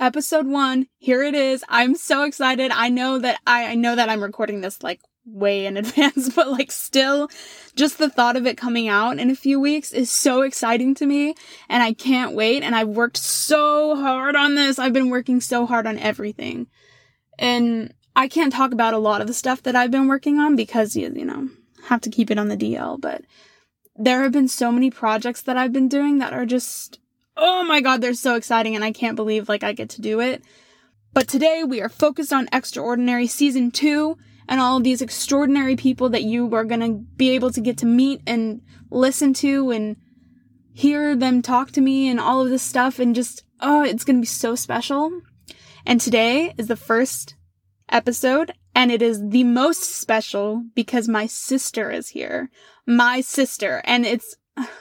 episode 1. Here it is. I'm so excited. I know that I'm recording this like way in advance, but like still just the thought of it coming out in a few weeks is so exciting to me, and I can't wait. And I've worked so hard on this. I've been working so hard on everything, and I can't talk about a lot of the stuff that I've been working on because, you know, have to keep it on the DL, but there have been so many projects that I've been doing that are just, oh my god, they're so exciting, and I can't believe like I get to do it. But today we are focused on Extraordinary Season 2, and all of these extraordinary people that you are going to be able to get to meet and listen to and hear them talk to me and all of this stuff, and just, oh, it's going to be so special. And today is the first episode, and it is the most special because my sister is here. My sister. And it's,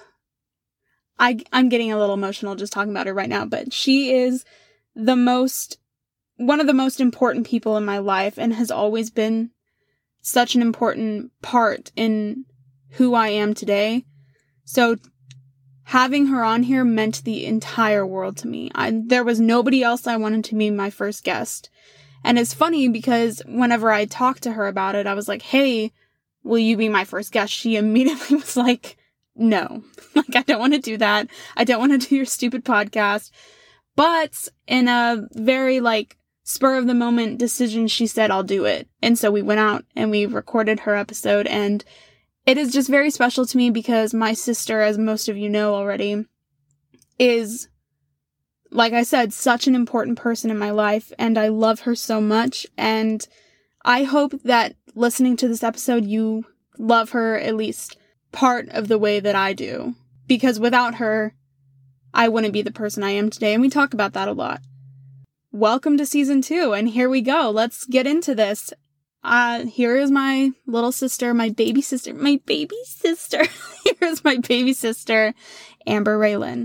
I'm getting a little emotional just talking about her right now, but she is one of the most important people in my life, and has always been such an important part in who I am today. So having her on here meant the entire world to me. There was nobody else I wanted to be my first guest. And it's funny because whenever I talked to her about it, I was like, hey, will you be my first guest? She immediately was like, no, like, I don't want to do that. I don't want to do your stupid podcast. But in a very like spur of the moment decision, she said, I'll do it. And so we went out and we recorded her episode, and it is just very special to me because my sister, as most of you know already, is, like I said, such an important person in my life, and I love her so much. And I hope that listening to this episode, you love her at least part of the way that I do, because without her, I wouldn't be the person I am today, and we talk about that a lot. Welcome to Season 2, and here we go. Let's get into this. Here is my little sister, my baby sister. Here's my baby sister, Amber Raylan.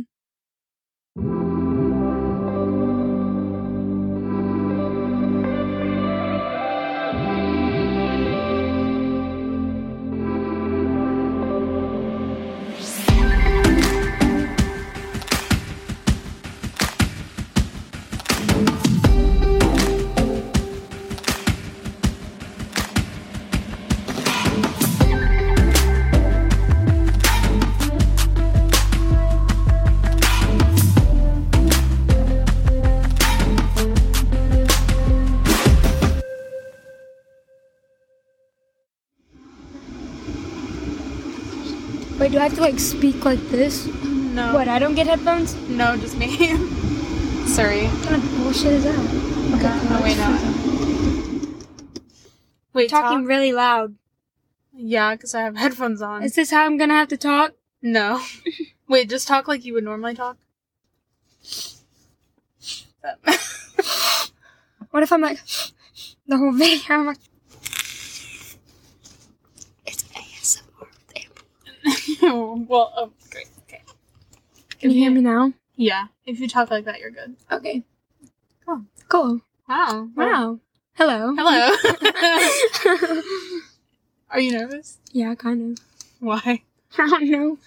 Wait, do I have to, like, speak like this? No. What, I don't get headphones? No, just me. Sorry. What kind of bullshit is that? Okay. No, wait, no. Wait, talking talk? really loud. Yeah, because I have headphones on. Is this how I'm gonna have to talk? No. Wait, just talk like you would normally talk. What if I'm like, the whole video, I'm like, it's ASMR. Well, oh, great. Okay. Can you hear me now? Yeah. If you talk like that, you're good. Okay. Wow. Cool. Wow. Hello. Hello. Are you nervous? Yeah, kind of. Why? I don't know.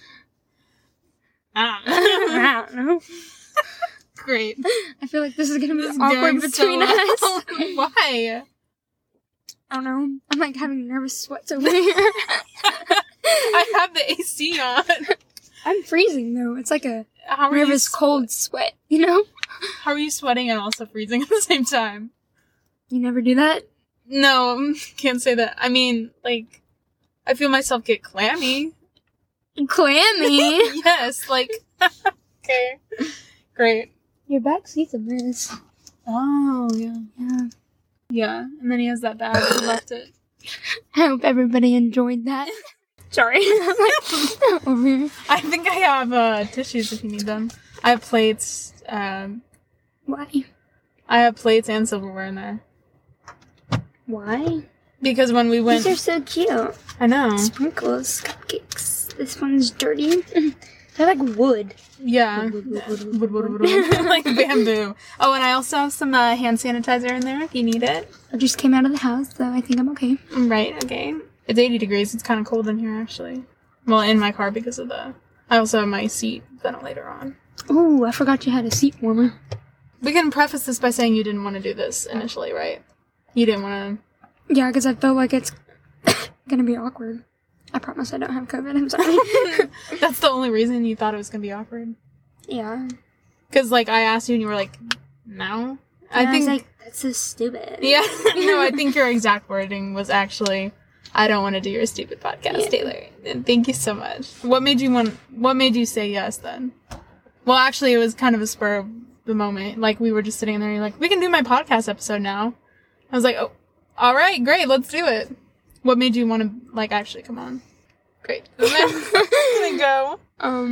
I don't know. Great. I feel like this is gonna be This is awkward going between so us. well. Why? I don't know. I'm like having nervous sweats over here. I have the AC on. I'm freezing though. It's like a How are nervous cold sweat, you know? How are you sweating and also freezing at the same time? You never do that? No, can't say that. I mean, like, I feel myself get clammy. Clammy? Yes, like, okay. Great. Your back seat's a mess. Oh, yeah. Yeah. Yeah, and then he has that bag and left it. I hope everybody enjoyed that. Sorry. I'm like, over here. I think I have tissues if you need them. I have plates. Why? I have plates and silverware in there. Why? Because when we went... These are so cute. I know. Sprinkles, cupcakes. This one's dirty. They're like wood. Yeah. Wood. Like bamboo. Oh, and I also have some hand sanitizer in there if you need it. I just came out of the house, so I think I'm okay. Right, okay. It's 80 degrees. It's kind of cold in here, actually. Well, in my car because of the... I also have my seat ventilator on. Oh, I forgot you had a seat warmer. We can preface this by saying you didn't want to do this initially, right? You didn't want to... Yeah, because I feel like it's gonna be awkward. I promise I don't have COVID, I'm sorry. That's the only reason you thought it was gonna be awkward? Yeah. Because, like, I asked you and you were like, no? I was like, that's so stupid. Yeah. No, I think your exact wording was actually, I don't want to do your stupid podcast, Taylor. And thank you so much. What made you say yes then? Well, actually, it was kind of a spur of the moment. Like, we were just sitting there and you're like, we can do my podcast episode now. I was like, oh, all right, great, let's do it. What made you want to, like, actually come on? Great. And then go.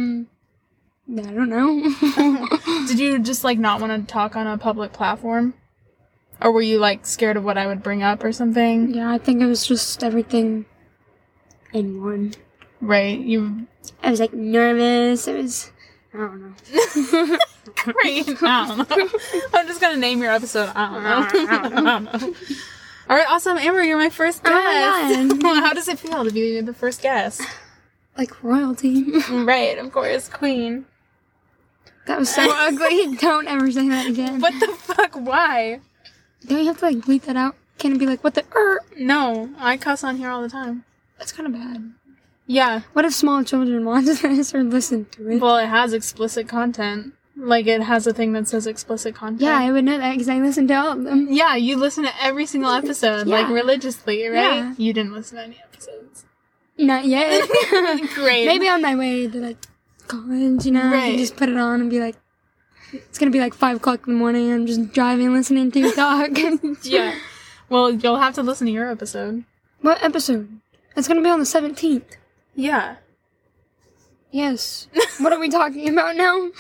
I don't know. Did you just, like, not want to talk on a public platform? Or were you, like, scared of what I would bring up or something? Yeah, I think it was just everything in one. Right, I was, like, nervous. I don't know. Great. I don't know. I'm just gonna name your episode. I don't know. All right, awesome. Amber, you're my first guest. Oh my God. How does it feel to be the first guest? Like royalty. Right, of course. Queen. That was so ugly. Don't ever say that again. What the fuck? Why? Don't you have to, like, bleep that out? Can it be like, what the No, I cuss on here all the time. That's kind of bad. Yeah. What if small children watch this or listen to it? Well, it has explicit content. Like, it has a thing that says explicit content. Yeah, I would know that because I listen to all of them. Yeah, you listen to every single episode, like, religiously, right? Yeah. You didn't listen to any episodes. Not yet. Great. Maybe on my way to, like, college, you know? Right. I can just put it on and be like, it's gonna be like 5 o'clock in the morning, I'm just driving, listening to you talk. Yeah. Well, you'll have to listen to your episode. What episode? It's gonna be on the 17th. Yeah. Yes. What are we talking about now?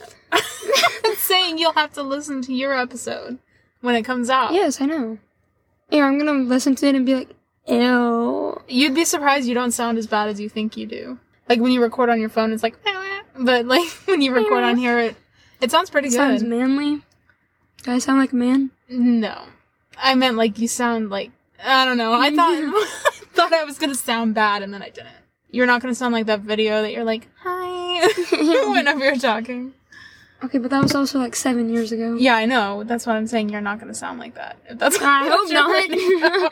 I'm saying you'll have to listen to your episode when it comes out. Yes, I know. Yeah, I'm gonna listen to it and be like, ew. You'd be surprised you don't sound as bad as you think you do. Like, when you record on your phone, it's like, but, like, when you record on here, it sounds pretty good. Sounds manly. Do I sound like a man? No. I meant, like, you sound like, I don't know. I thought I was gonna sound bad, and then I didn't. You're not gonna sound like that video that you're like, hi, whenever you're talking. Okay, but that was also like 7 years ago. Yeah, I know. That's what I'm saying. You're not going to sound like that. If that's I hope not.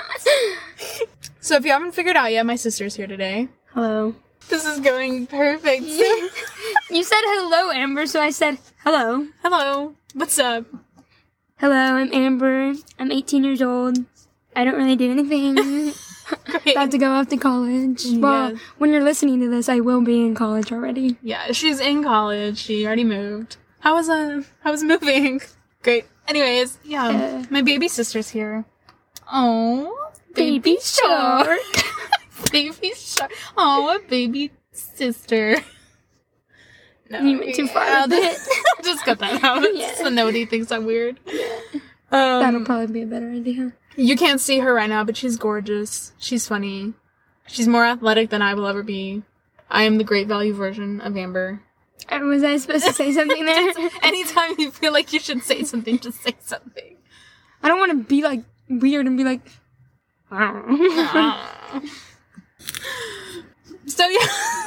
So if you haven't figured out yet, my sister's here today. Hello. This is going perfect. You said hello, Amber, so I said hello. Hello. What's up? Hello, I'm Amber. I'm 18 years old. I don't really do anything. About to go off to college. Well, when you're listening to this, I will be in college already. Yeah, she's in college. She already moved. How was moving? Great. Anyways, yeah, my baby sister's here. Oh, baby shark. Baby shark. Oh, a baby sister. No, you went too far. I'll just cut that out so nobody thinks I'm weird. That'll probably be a better idea. You can't see her right now, but she's gorgeous. She's funny. She's more athletic than I will ever be. I am the great value version of Amber. Was I supposed to say something there? Anytime you feel like you should say something, just say something. I don't want to be, like, weird and be like, So, yeah.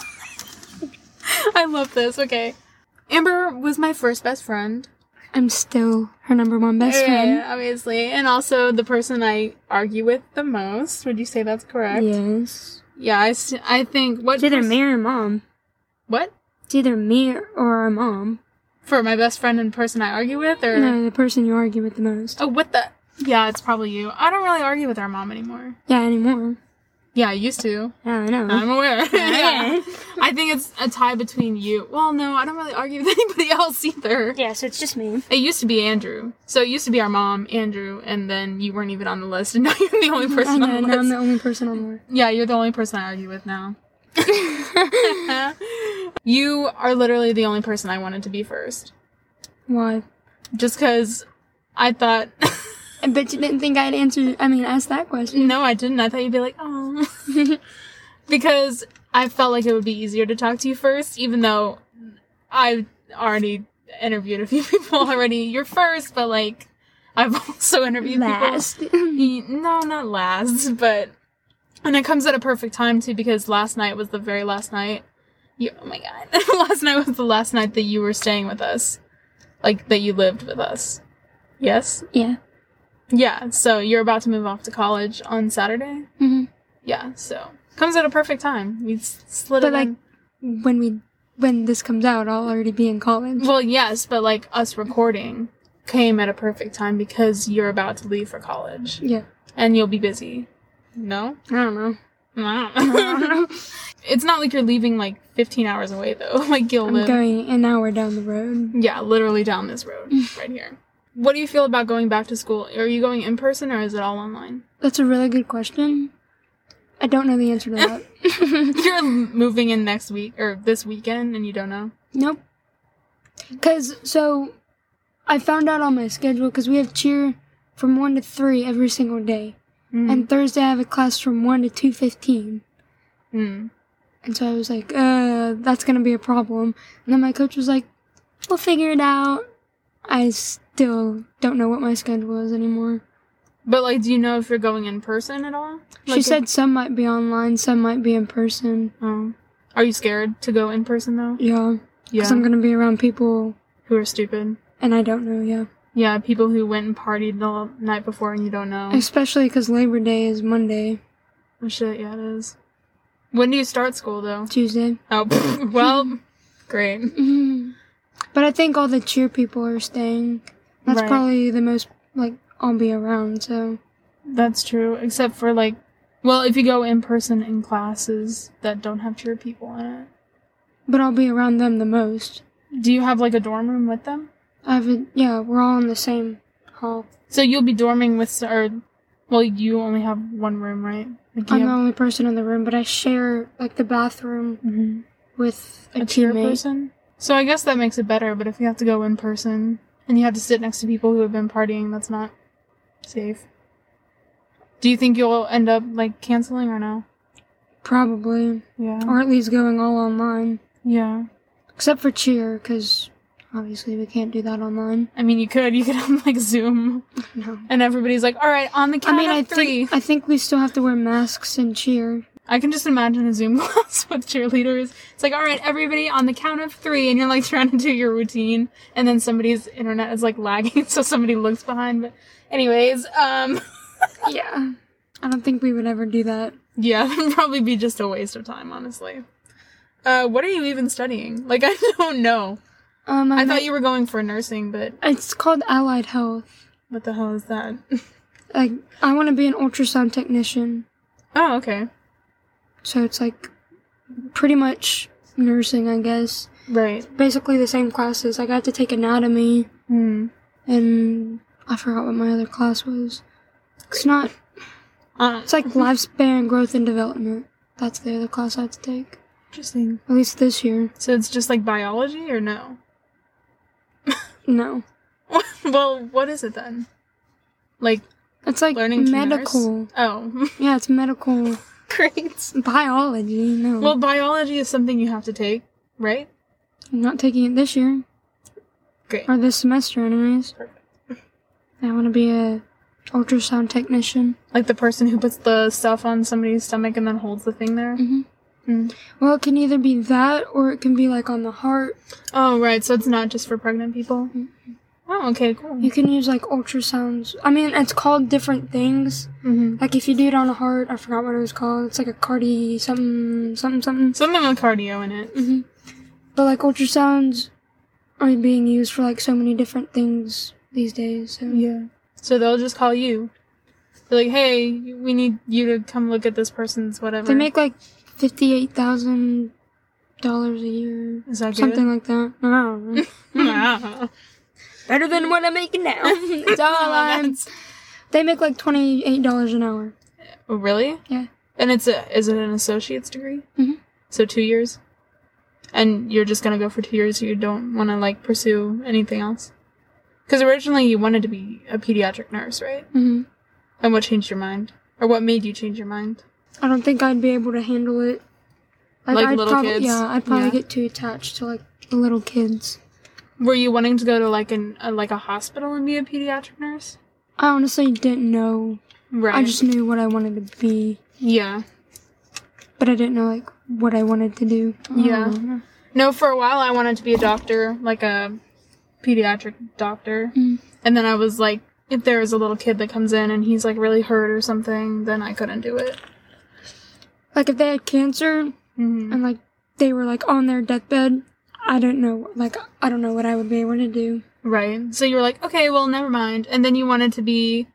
I love this. Okay. Amber was my first best friend. I'm still her number one best friend. Yeah, obviously. And also the person I argue with the most. Would you say that's correct? Yes. Yeah, I think... It's either me or mom. What? It's either me or our mom. For my best friend and person I argue with, or... No, the person you argue with the most. Oh, what the... Yeah, it's probably you. I don't really argue with our mom anymore. Yeah, anymore. Yeah, I used to. Yeah, I know. I'm aware. Yeah. I think it's a tie between you. Well, no, I don't really argue with anybody else either. Yeah, so it's just me. It used to be Andrew. So it used to be our mom, Andrew, and then you weren't even on the list, and now you're the only person on the list. Now I'm the only person on the list. Yeah, you're the only person I argue with now. You are literally the only person I wanted to be first. Why? Just because I thought... I bet you didn't think I'd ask that question. No, I didn't. I thought you'd be like, oh. Because I felt like it would be easier to talk to you first, even though I've already interviewed a few people already. You're first, but, like, I've also interviewed people. No, not last, but... And it comes at a perfect time, too, because last night was the very last night. Oh, my God. Last night was the last night that you were staying with us. Like, that you lived with us. Yes? Yeah. Yeah, so you're about to move off to college on Saturday? Mm-hmm. Yeah, so comes at a perfect time. We slid it in. When this comes out, I'll already be in college. Well, yes, but like us recording came at a perfect time because you're about to leave for college. Yeah. And you'll be busy. No? I don't know. I don't know. It's not like you're leaving like 15 hours away though. Like you'll live. I'm going an hour down the road. Yeah, literally down this road right here. What do you feel about going back to school? Are you going in person or is it all online? That's a really good question. I don't know the answer to that. You're moving in next week or this weekend and you don't know? Nope. So I found out on my schedule because we have cheer from 1 to 3 every single day. And Thursday I have a class from 1 to 2:15. And so I was like, that's going to be a problem. And then my coach was like, we'll figure it out. I still don't know what my schedule is anymore. But, like, do you know if you're going in person at all? She said some might be online, some might be in person. Oh. Are you scared to go in person, though? Yeah. Because I'm going to be around people who are stupid. And I don't know, yeah. Yeah, people who went and partied the night before and you don't know. Especially because Labor Day is Monday. Oh, shit, yeah, it is. When do you start school, though? Tuesday. Oh, well, great. But I think all the cheer people are staying. That's probably the most, like, I'll be around, so. That's true, except for, like, well, if you go in person in classes that don't have cheer people in it. But I'll be around them the most. Do you have, like, a dorm room with them? Yeah, we're all in the same hall. So you'll be dorming with, well, you only have one room, right? Like I'm the only person in the room, but I share, like, the bathroom with a cheer teammate. person. So I guess that makes it better, but if you have to go in person and you have to sit next to people who have been partying, that's not safe. Do you think you'll end up, like, canceling or no? Probably. Yeah. Or at least going all online. Yeah. Except for cheer, because obviously we can't do that online. I mean, you could on, like, Zoom. No. And everybody's like, alright, on the count of 3. I think we still have to wear masks in cheer. I can just imagine a Zoom class with cheerleaders. It's like, alright, everybody, on the count of 3, and you're, like, trying to do your routine, and then somebody's internet is, like, lagging, so somebody looks behind, but anyways, Yeah. I don't think we would ever do that. Yeah, it would probably be just a waste of time, honestly. What are you even studying? Like, I don't know. I thought you were going for nursing, but... It's called Allied Health. What the hell is that? Like, I want to be an ultrasound technician. Oh, okay. So it's, like, pretty much nursing, I guess. Right. Basically the same classes. I got to take anatomy. And I forgot what my other class was. It's not... it's like lifespan growth and development. That's the other class I had to take. Interesting. At least this year. So it's just like biology or no? No. Well, what is it then? Like, it's like learning to medical. Nurse? Oh. Yeah, it's medical. Great. Biology, no. Well, biology is something you have to take, right? I'm not taking it this year. Great. Or this semester, anyways. Perfect. I want to be a ultrasound technician. Like the person who puts the stuff on somebody's stomach and then holds the thing there? Well, it can either be that or it can be like on the heart. Oh, right. So it's not just for pregnant people? Oh, okay, cool. You can use like ultrasounds. I mean, it's called different things. Like if you do it on a heart, I forgot what it was called. It's like a something. Something with cardio in it. But like ultrasounds are being used for like so many different things these days. So. Yeah. So they'll just call you. They're like, hey, we need you to come look at this person's whatever. They make like $58,000 a year. Is that good? Something like that. I don't know. Better than what I'm making now. It's all They make like $28 an hour. Oh, really? Yeah. And is it an associate's degree? So 2 years? And you're just gonna go for 2 years, so you don't want to, like, pursue anything else? Because originally you wanted to be a pediatric nurse, right? And what changed your mind? Or what made you change your mind? I don't think I'd be able to handle it. Like little kids? Yeah, I'd probably get too attached to, like, the little kids. Were you wanting to go to, like, a hospital and be a pediatric nurse? I honestly didn't know. Right. I just knew what I wanted to be. Yeah. But I didn't know, like, what I wanted to do. No, for a while I wanted to be a doctor, like a pediatric doctor. And And then I was like, if there was a little kid that comes in and he's like really hurt or something, then I couldn't do it. Like if they had cancer and like they were like on their deathbed, I don't know what I would be able to do. Right. So you were like, okay, well, never mind. And then you wanted to be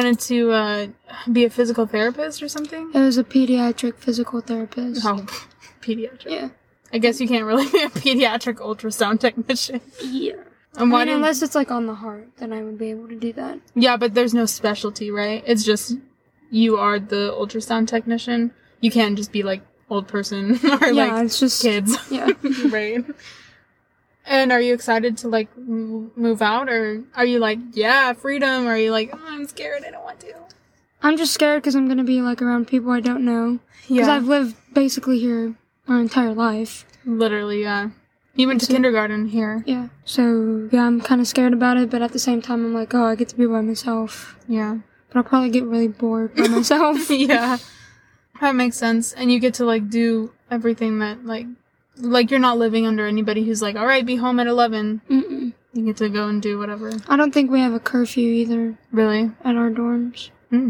a physical therapist or something? It was a pediatric physical therapist. Oh, pediatric. Yeah. I guess you can't really be a pediatric ultrasound technician. Yeah. And unless it's like on the heart, then I would be able to do that. Yeah, but there's no specialty, right? It's just you are the ultrasound technician. You can't just be like old person or like it's just kids. Yeah. Right. And are you excited to like move out, or are you like, yeah, freedom? Or are you like, oh, I'm scared, I don't want to? I'm just scared because I'm gonna be like around people I don't know. Because I've lived basically here my entire life. Literally, yeah. You went to kindergarten here. Yeah. So, yeah, I'm kind of scared about it, but at the same time, I'm like, oh, I get to be by myself. Yeah. But I'll probably get really bored by myself. Yeah. That makes sense. And you get to, like, do everything that, like, you're not living under anybody who's like, all right, be home at 11. Mm-mm. You get to go and do whatever. I don't think we have a curfew either. Really? At our dorms.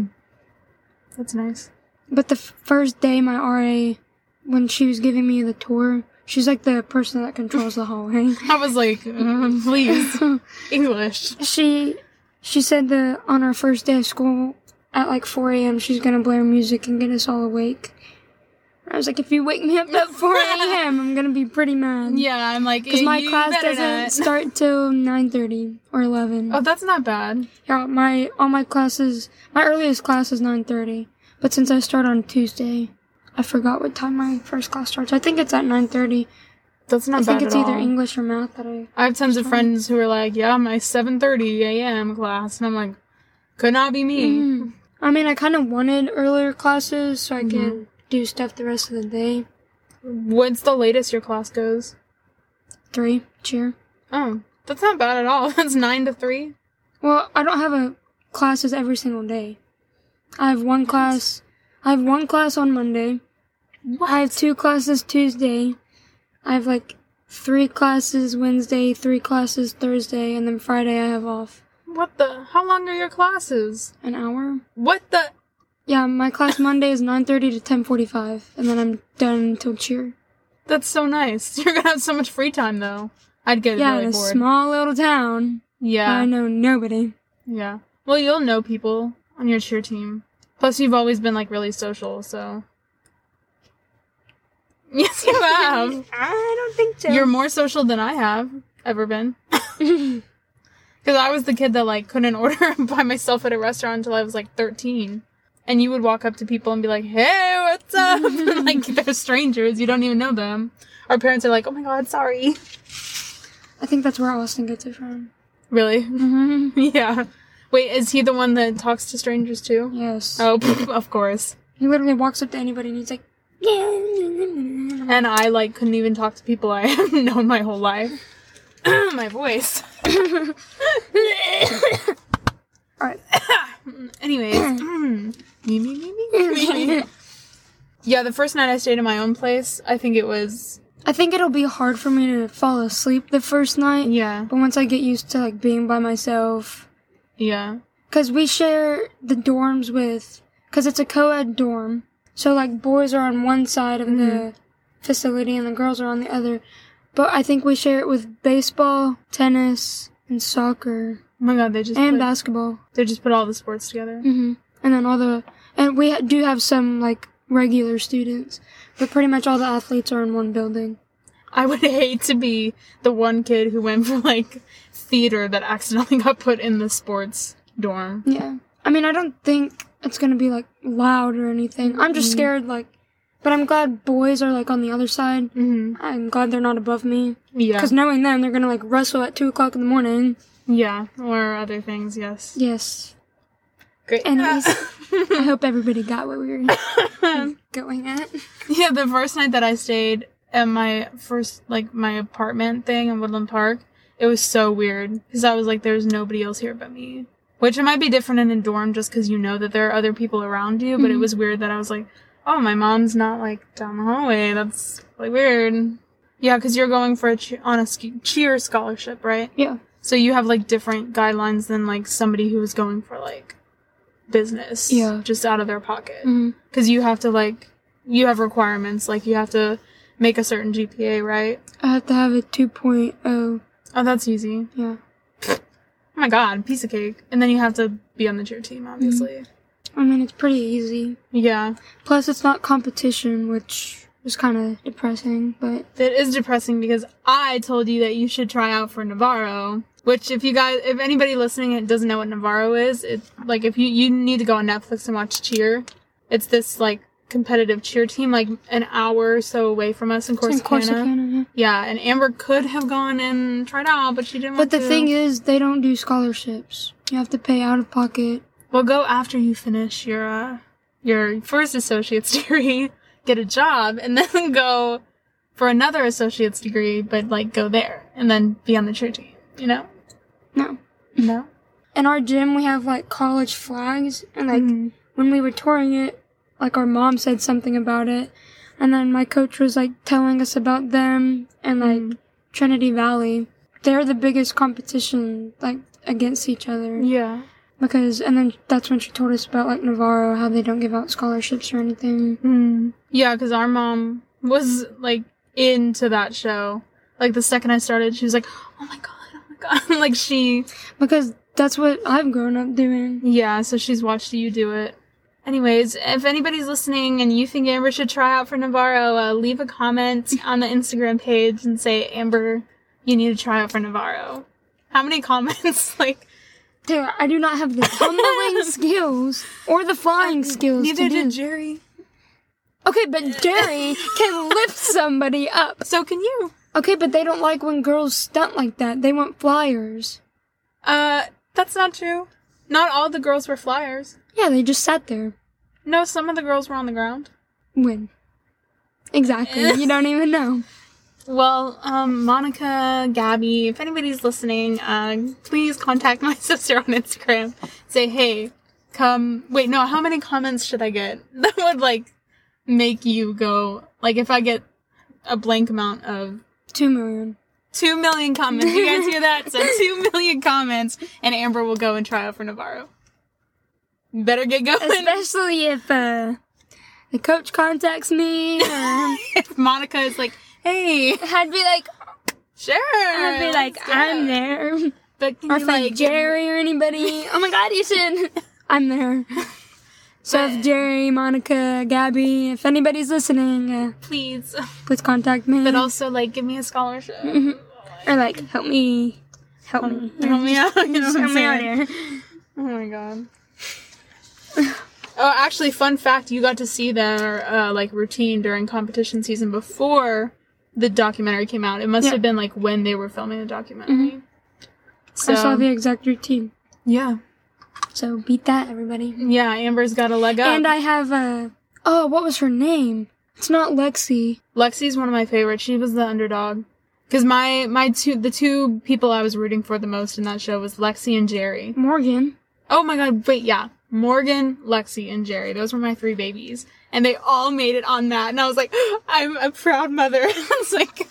That's nice. But the first day my RA, when she was giving me the tour, she's like the person that controls the hallway. I was like, please, English. She said that on our first day of school at like 4 a.m. she's gonna blare music and get us all awake. I was like, if you wake me up at 4 a.m., I'm gonna be pretty mad. Yeah, I'm like, because my class doesn't start till 9:30 or 11. Oh, that's not bad. Yeah, my earliest class is 9:30. But since I start on Tuesday, I forgot what time my first class starts. I think it's at 9:30. That's not bad at all. I think it's either English or math that I have tons of friends who are like, yeah, my 7:30 a.m. class. And I'm like, could not be me. Mm-hmm. I mean, I kind of wanted earlier classes so I could do stuff the rest of the day. What's the latest your class goes? 3, cheer. Oh, that's not bad at all. That's 9 to 3. Well, I don't have classes every single day. I have one class on Monday. What? I have 2 classes Tuesday. I have like 3 classes Wednesday, 3 classes Thursday, and then Friday I have off. What the? How long are your classes? An hour. What the? Yeah, my class Monday is 9:30 to 10:45, and then I'm done until cheer. That's so nice. You're gonna have so much free time, though. I'd get really bored. Yeah, in a small little town. Yeah. I know nobody. Yeah. Well, you'll know people on your cheer team. Plus, you've always been, like, really social, so... Yes, you have. I don't think so. You're more social than I have ever been. Because I was the kid that, like, couldn't order by myself at a restaurant until I was, like, 13. And you would walk up to people and be like, hey, what's up? And, like, they're strangers. You don't even know them. Our parents are like, oh my god, sorry. I think that's where Austin gets it from. Really? Mm-hmm. Yeah. Wait, is he the one that talks to strangers too? Yes. Oh, of course. He literally walks up to anybody and he's like, and I, like, couldn't even talk to people I have known my whole life. My voice. Alright. Anyways. Me. Yeah, the first night I stayed in my own place, I think it'll be hard for me to fall asleep the first night. Yeah. But once I get used to, like, being by myself. Yeah. Because we share the dorms because it's a co-ed dorm. So, like, boys are on one side of the facility and the girls are on the other. But I think we share it with baseball, tennis, and soccer. Oh my god, basketball. They just put all the sports together. Mm-hmm. And then and we do have some, like, regular students. But pretty much all the athletes are in one building. I would hate to be the one kid who went for, like, theater that accidentally got put in the sports dorm. Yeah. I mean, I don't think it's gonna be, like, loud or anything. I'm just scared, like... But I'm glad boys are, like, on the other side. Mm-hmm. I'm glad they're not above me. Yeah. Because knowing them, they're gonna, like, wrestle at 2 o'clock in the morning. Yeah. Or other things, yes. Yes. Great. Anyways, I hope everybody got what we were going at. Yeah, the first night that I stayed at my first, like, my apartment thing in Woodland Park, it was so weird. Because I was like, there's nobody else here but me. Which it might be different in a dorm just because you know that there are other people around you, but it was weird that I was like, oh, my mom's not, like, down the hallway. That's, like, weird. Yeah, because you're going for on a cheer scholarship, right? Yeah. So you have, like, different guidelines than, like, somebody who is going for, like, business. Yeah. Just out of their pocket. Mhm. Because you have to, like, you have requirements. Like, you have to make a certain GPA, right? I have to have a 2.0. Oh, that's easy. Yeah. Oh my god, piece of cake. And then you have to be on the cheer team, obviously. I mean, it's pretty easy. Yeah. Plus, it's not competition, which is kind of depressing, but... It is depressing because I told you that you should try out for Navarro. Which, if anybody listening doesn't know what Navarro is, it's, like, if you need to go on Netflix and watch Cheer. It's this, like, competitive cheer team, like, an hour or so away from us in Corsicana. Yeah, and Amber could have gone and tried out, but she didn't want to. But the thing is, they don't do scholarships. You have to pay out of pocket. Well, go after you finish your first associate's degree, get a job, and then go for another associate's degree, but, like, go there, and then be on the cheer team, you know? No. No? In our gym, we have, like, college flags, and, like, when we were touring it, like, our mom said something about it, and then my coach was, like, telling us about them, and, like, Trinity Valley. They're the biggest competition, like, against each other. Yeah. And then that's when she told us about, like, Navarro, how they don't give out scholarships or anything. Yeah, because our mom was, like, into that show. Like, the second I started, she was like, oh my god. Like, Because that's what I've grown up doing. Yeah, so she's watched you do it. Anyways, if anybody's listening and you think Amber should try out for Navarro, leave a comment on the Instagram page and say, Amber, you need to try out for Navarro. How many comments? Like, Dude, I do not have the tumbling skills or the flying skills. Neither did Jerry. Okay, but Jerry can lift somebody up. So can you. Okay, but they don't like when girls stunt like that. They want flyers. That's not true. Not all the girls were flyers. Yeah, they just sat there. No, some of the girls were on the ground. When? Exactly. You don't even know. Well, Monica, Gabby, if anybody's listening, please contact my sister on Instagram. Say, hey, come... Wait, no, how many comments should I get? That would, like, make you go... Like, if I get a blank amount of... 2 million. 2 million comments. You guys hear that? So 2 million comments, and Amber will go and try out for Navarro. Better get going. Especially if the coach contacts me. Or if Monica is like, hey. I'd be like, sure. I'd be like, I'm there. But or if like Jerry or anybody. Oh my god, you should. I'm there. So if Jerry, Monica, Gabby, if anybody's listening, please contact me. But also, like, give me a scholarship. Or like, help me out. You know help me out here. Oh my god. Oh, actually, fun fact, you got to see their, like, routine during competition season before the documentary came out. It must have been, like, when they were filming the documentary. So, I saw the exact routine. Yeah. So, beat that, everybody. Yeah, Amber's got a leg up. And I have, what was her name? It's not Lexi. Lexi's one of my favorites. She was the underdog. Because the two people I was rooting for the most in that show was Lexi and Jerry. Morgan. Oh my god, wait, yeah. Morgan, Lexi, and Jerry. Those were my 3 babies. And they all made it on that. And I was like, I'm a proud mother. It's like...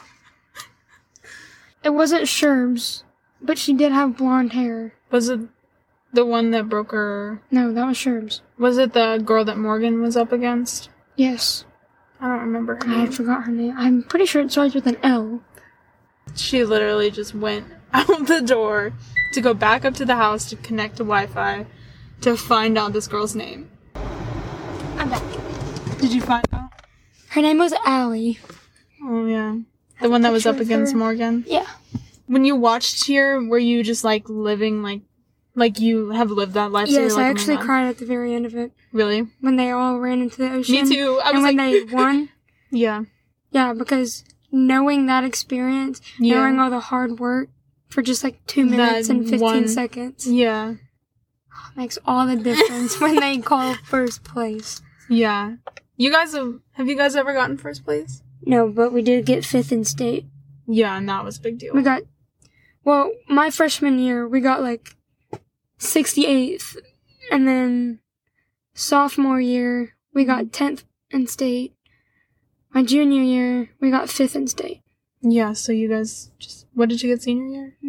It wasn't Sherbs, but she did have blonde hair. Was it the one that broke her... No, that was Sherbs. Was it the girl that Morgan was up against? Yes. I don't remember her name. I forgot her name. I'm pretty sure it starts with an L. She literally just went out the door to go back up to the house to connect to Wi-Fi to find out this girl's name. I'm back. Did you find out? Her name was Allie. Oh, yeah. The one that was up against Morgan? Yeah. When you watched Cheer, were you just, like, living, like you have lived that life? Yes, so like, I actually cried at the very end of it. Really? When they all ran into the ocean. Me too. I was and when like... they won. Yeah. Yeah, because knowing that experience, knowing all the hard work for just, like, 2 minutes and 15 seconds. Yeah. Makes all the difference when they call first place. Yeah. Have you guys ever gotten first place? No, but we did get 5th in state. Yeah, and that was a big deal. My freshman year, we got, like, 68th. And then sophomore year, we got 10th in state. My junior year, we got 5th in state. Yeah, so you guys what did you get senior year? I don't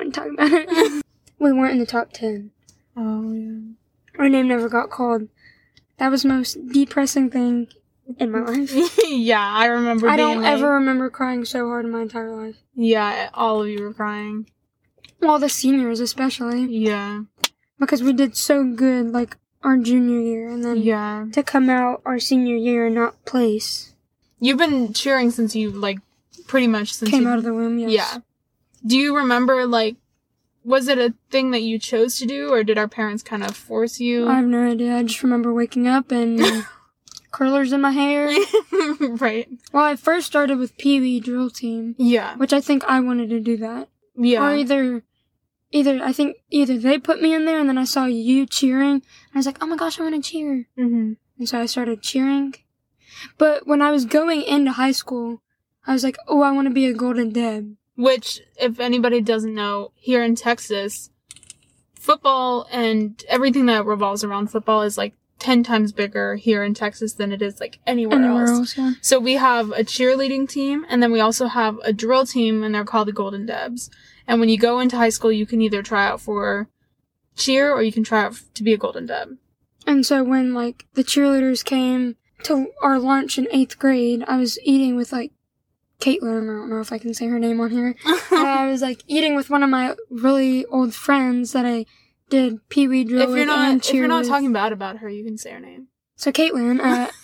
want to talk about it. We weren't in the top 10. Oh, yeah. Our name never got called. That was the most depressing thing in my life. Yeah, I remember I being don't ever remember crying so hard in my entire life. Yeah, all of you were crying. Well, the seniors especially. Yeah. Because we did so good, like, our junior year. And then Yeah. to come out our senior year and not place. You've been cheering since you, like, pretty much since Came you... out of the womb, yes. Yeah. Do you remember, like, was it a thing that you chose to do, or did our parents kind of force you? I have no idea. I just remember waking up and curlers in my hair. Right. Well, I first started with Pee Wee drill team, Yeah. which I think I wanted to do that. Yeah. Or either they put me in there and then I saw you cheering. And I was like, oh my gosh, I want to cheer. Mm-hmm. And so I started cheering. But when I was going into high school, I was like, oh, I want to be a Golden Deb. Which, if anybody doesn't know, here in Texas, football and everything that revolves around football is like 10 times bigger here in Texas than it is like anywhere else. Yeah. So we have a cheerleading team, and then we also have a drill team, and they're called the Golden Debs. And when you go into high school, you can either try out for cheer or you can try out to be a Golden Deb. And so when, like, the cheerleaders came to our lunch in 8th grade, I was eating with, like, Caitlin, I don't know if I can say her name on here. I was, like, eating with one of my really old friends that I did Pee Wee drill with and cheer If you're not with. talking bad about her, you can say her name. So Caitlin,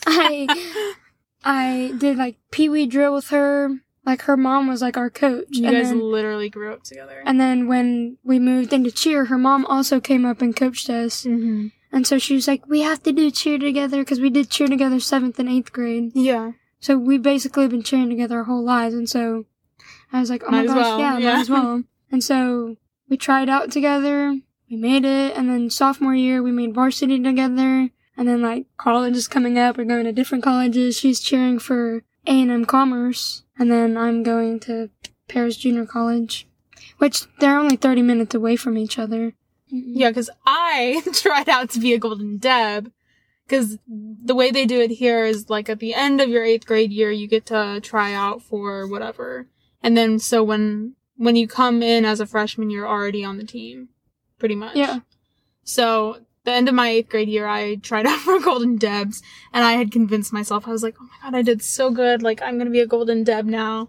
I did, like, Pee Wee drill with her. Like, her mom was, like, our coach. You guys literally grew up together. And then when we moved into cheer, her mom also came up and coached us. Mm-hmm. And so she was like, we have to do cheer together, because we did cheer together 7th and 8th grade. Yeah. So we basically have been cheering together our whole lives. And so I was like, oh my gosh, yeah, might as well. And so we tried out together. We made it. And then sophomore year, we made varsity together. And then, like, college is coming up. We're going to different colleges. She's cheering for A&M Commerce. And then I'm going to Paris Junior College, which they're only 30 minutes away from each other. Yeah, because I tried out to be a Golden Deb, because the way they do it here is, like, at the end of your 8th grade year, you get to try out for whatever. And then, so when you come in as a freshman, you're already on the team, pretty much. Yeah. So, the end of my 8th grade year, I tried out for Golden Debs, and I had convinced myself, I was like, oh my god, I did so good, like, I'm gonna be a Golden Deb now.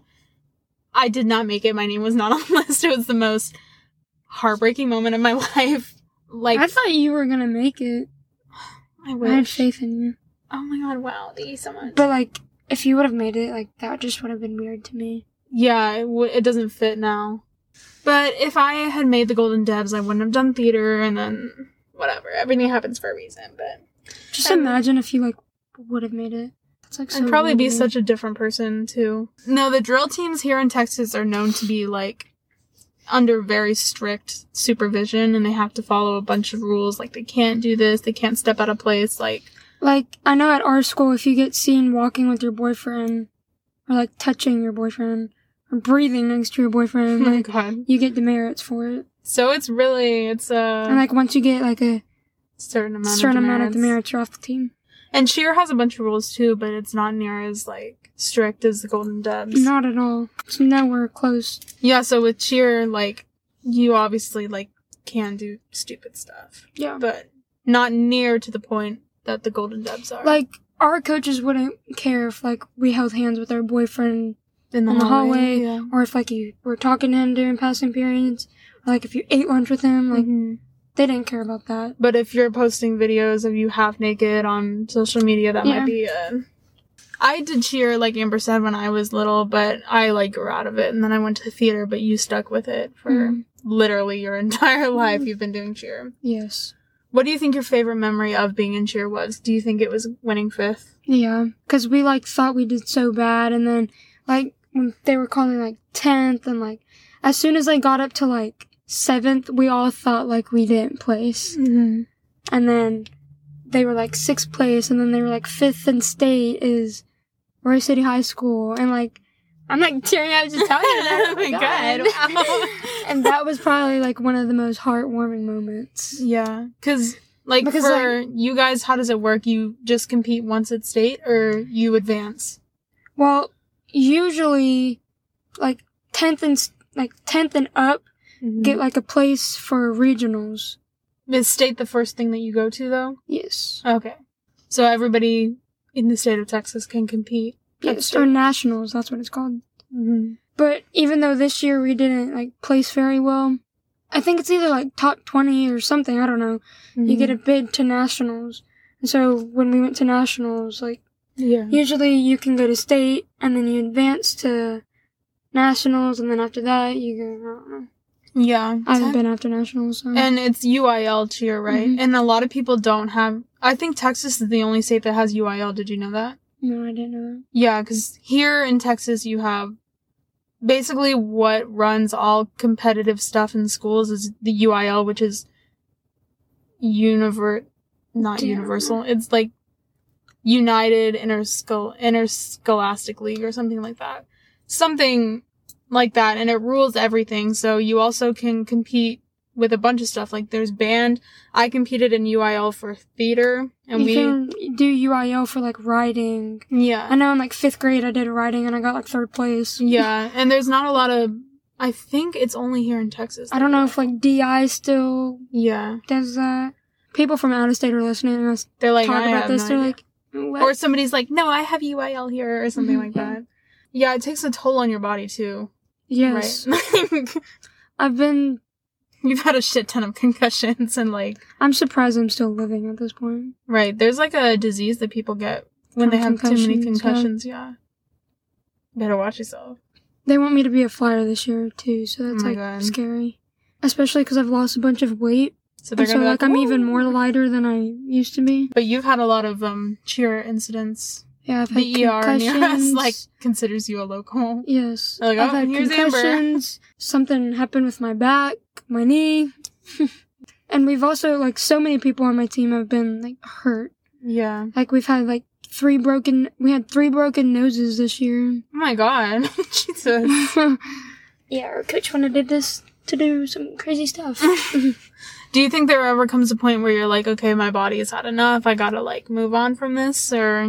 I did not make it, my name was not on the list, it was the most heartbreaking moment of my life. Like, I thought you were going to make it. I wish. I had faith in you. Oh my god, wow, thank you so much. But, like, if you would have made it, like, that just would have been weird to me. Yeah, it doesn't fit now. But if I had made the Golden Debs, I wouldn't have done theater, and then, whatever, everything happens for a reason, but... Just imagine if you, like, would have made it. That's, like, so I'd probably be weird. such a different person, too. No, the drill teams here in Texas are known to be, like, under very strict supervision, and they have to follow a bunch of rules, like, they can't do this, they can't step out of place, like... Like, I know at our school, if you get seen walking with your boyfriend, or, like, touching your boyfriend, or breathing next to your boyfriend, Oh my like, god. you get demerits for it. So it's And, like, once you get, like, a certain amount of demerits, you're off the team. And cheer has a bunch of rules, too, but it's not near as, like, strict as the Golden Debs. Not at all. It's nowhere close. Yeah, so with cheer, like, you obviously, like, can do stupid stuff. Yeah. But not near to the point that the Golden Debs are. Like, our coaches wouldn't care if, like, we held hands with our boyfriend in the hallway, yeah. or if, like, you were talking to him during passing periods, or, like, if you ate lunch with him, like, they didn't care about that. But if you're posting videos of you half naked on social media, that might be I did cheer, like Amber said, when I was little, but I, like, grew out of it, and then I went to the theater, but you stuck with it for literally your entire life. You've been doing cheer. Yes. What do you think your favorite memory of being in cheer was? Do you think it was winning 5th? Yeah, because we, like, thought we did so bad, and then, like, when they were calling, like, 10th, and, like, as soon as they got up to, like, 7th, we all thought, like, we didn't place. Mm-hmm. And then they were, like, 6th place, and then they were, like, 5th in state is Roy City High School, and, like, I'm, like, tearing up just telling you that. Oh my god. Wow. And that was probably, like, one of the most heartwarming moments. Yeah, because for you guys, how does it work? You just compete once at state, or you advance? Well, usually, like, 10th and up, get like a place for regionals. Is state the first thing that you go to, though? Yes. Okay. So everybody in the state of Texas can compete? Yes, or nationals, that's what it's called. Mm-hmm. But even though this year we didn't, like, place very well, I think it's either, like, top 20 or something, I don't know. Mm-hmm. You get a bid to nationals. And so when we went to nationals, like, usually you can go to state, and then you advance to nationals, and then after that you go, I don't know. Yeah. I haven't been after nationals. So. And it's UIL cheer, right? Mm-hmm. And a lot of people don't have... I think Texas is the only state that has UIL. Did you know that? No, I didn't know that. Yeah, because here in Texas you have... Basically what runs all competitive stuff in schools is the UIL, which is not universal. It's like United Interscholastic League or something like that. Something like that, and it rules everything. So you also can compete with a bunch of stuff. Like there's band. I competed in UIL for theater, and you can do UIL for like writing. Yeah, I know in like 5th grade I did writing and I got like 3rd place. Yeah, and there's not a lot of. I think it's only here in Texas. I don't know if like DI still does that. People from out of state are listening and us they're like talk about this. They're like, what? Or somebody's like, no, I have UIL here or something like that. Yeah, it takes a toll on your body too. Yes. Right? You've had a shit ton of concussions and like... I'm surprised I'm still living at this point. Right. There's like a disease that people get when they have too many concussions. Yeah. Better watch yourself. They want me to be a flyer this year too, so that's scary. Especially because I've lost a bunch of weight. So they're gonna I'm even more lighter than I used to be. But you've had a lot of cheer incidents. Yeah, I've had the ER near us, like, considers you a local. Yes. Like, I've had concussions. Something happened with my back, my knee. And we've also, like, so many people on my team have been, like, hurt. Yeah. Like, we've had, like, 3 broken noses this year. Oh my god. Jesus. Yeah, our coach wanted us to do some crazy stuff. Do you think there ever comes a point where you're like, okay, my body has had enough, I gotta, like, move on from this, or...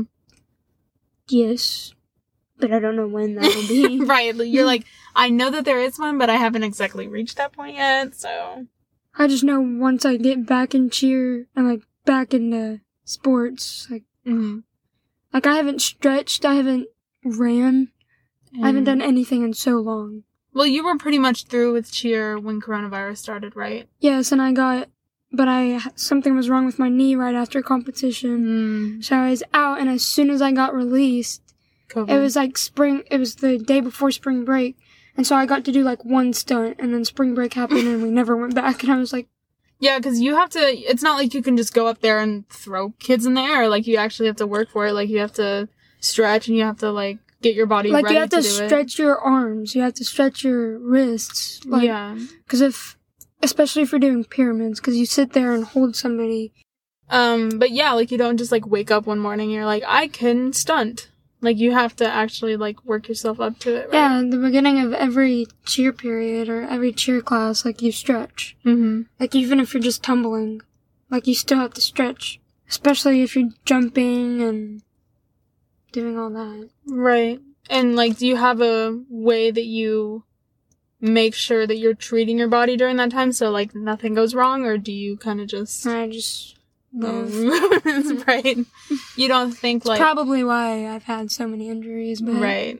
Yes, but I don't know when that will be. Right, you're like, I know that there is one, but I haven't exactly reached that point yet, so... I just know once I get back in cheer and, like, back into sports, like... Mm-hmm. Like, I haven't stretched, I haven't ran, I haven't done anything in so long. Well, you were pretty much through with cheer when coronavirus started, right? Yes, and something was wrong with my knee right after competition. So I was out, and as soon as I got released, COVID. It was like it was the day before spring break, and so I got to do like 1 stunt, and then spring break happened, and we never went back, and I was like... Yeah, because you have to, it's not like you can just go up there and throw kids in the air, like you actually have to work for it, like you have to stretch, and you have to like get your body ready to do it. Like you have to stretch your arms, you have to stretch your wrists. Like, yeah. Because especially if you're doing pyramids, because you sit there and hold somebody. But yeah, like you don't just like wake up one morning and you're like, I can stunt. Like you have to actually like work yourself up to it, right? Yeah, at the beginning of every cheer period or every cheer class, like you stretch. Mm-hmm. Like even if you're just tumbling, like you still have to stretch. Especially if you're jumping and doing all that. Right. And like, do you have a way that you make sure that you're treating your body during that time so like nothing goes wrong, or do you kind of just... I just live. Right. You don't think like... It's probably why I've had so many injuries, but... Right.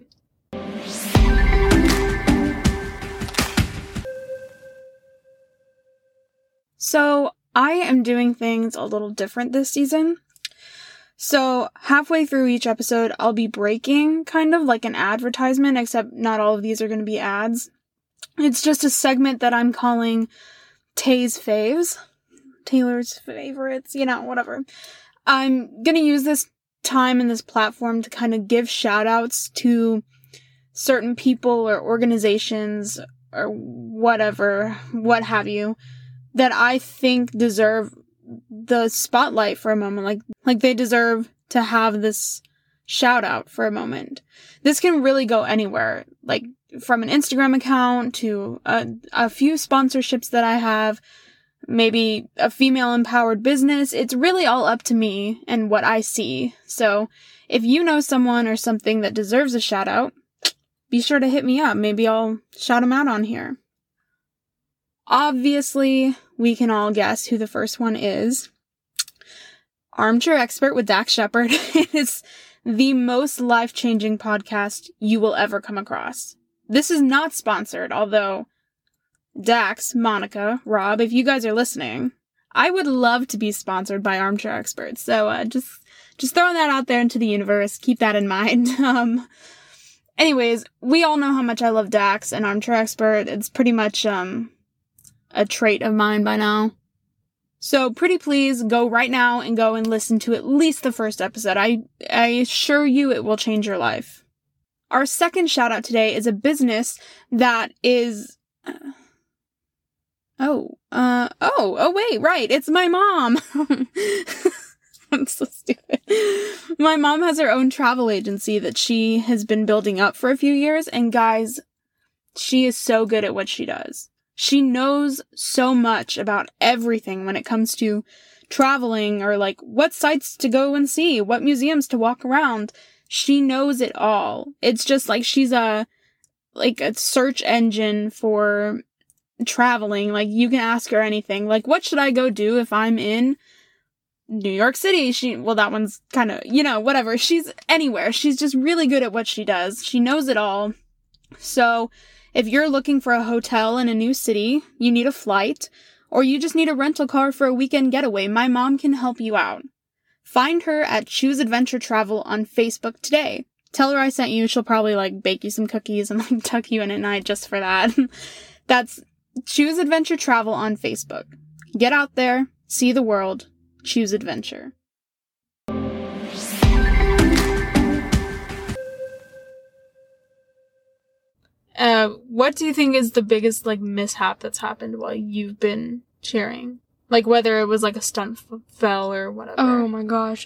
So, I am doing things a little different this season. So, halfway through each episode, I'll be breaking kind of like an advertisement, except not all of these are going to be ads. It's just a segment that I'm calling Tay's Faves. Taylor's favorites, whatever. I'm going to use this time and this platform to kind of give shout outs to certain people or organizations or whatever, what have you, that I think deserve the spotlight for a moment. Like they deserve to have this shout out for a moment. This can really go anywhere, like from an Instagram account to a few sponsorships that I have, maybe a female empowered business. It's really all up to me and what I see. So if you know someone or something that deserves a shout out, be sure to hit me up. Maybe I'll shout them out on here. Obviously, we can all guess who the first one is. Armchair Expert with Dax Shepard. It is the most life-changing podcast you will ever come across. This is not sponsored, although Dax, Monica, Rob, if you guys are listening, I would love to be sponsored by Armchair Experts. So just throwing that out there into the universe. Keep that in mind. Anyways, we all know how much I love Dax and Armchair Expert. It's pretty much a trait of mine by now. So pretty please go right now and go and listen to at least the first episode. I assure you it will change your life. Our second shout out today is a business that is wait, right. It's my mom. I'm so stupid. My mom has her own travel agency that she has been building up for a few years. And guys, she is so good at what she does. She knows so much about everything when it comes to traveling or like what sites to go and see, what museums to walk around. She knows it all. It's just like she's a search engine for traveling. Like you can ask her anything. Like what should I go do if I'm in New York City? That one's kind of, whatever. She's anywhere. She's just really good at what she does. She knows it all. So if you're looking for a hotel in a new city, you need a flight, or you just need a rental car for a weekend getaway, my mom can help you out. Find her at Choose Adventure Travel on Facebook today. Tell her I sent you. She'll probably bake you some cookies and tuck you in at night just for that. That's Choose Adventure Travel on Facebook. Get out there, see the world, choose adventure. What do you think is the biggest, mishap that's happened while you've been cheering? Whether it was, a stunt fell or whatever. Oh, my gosh.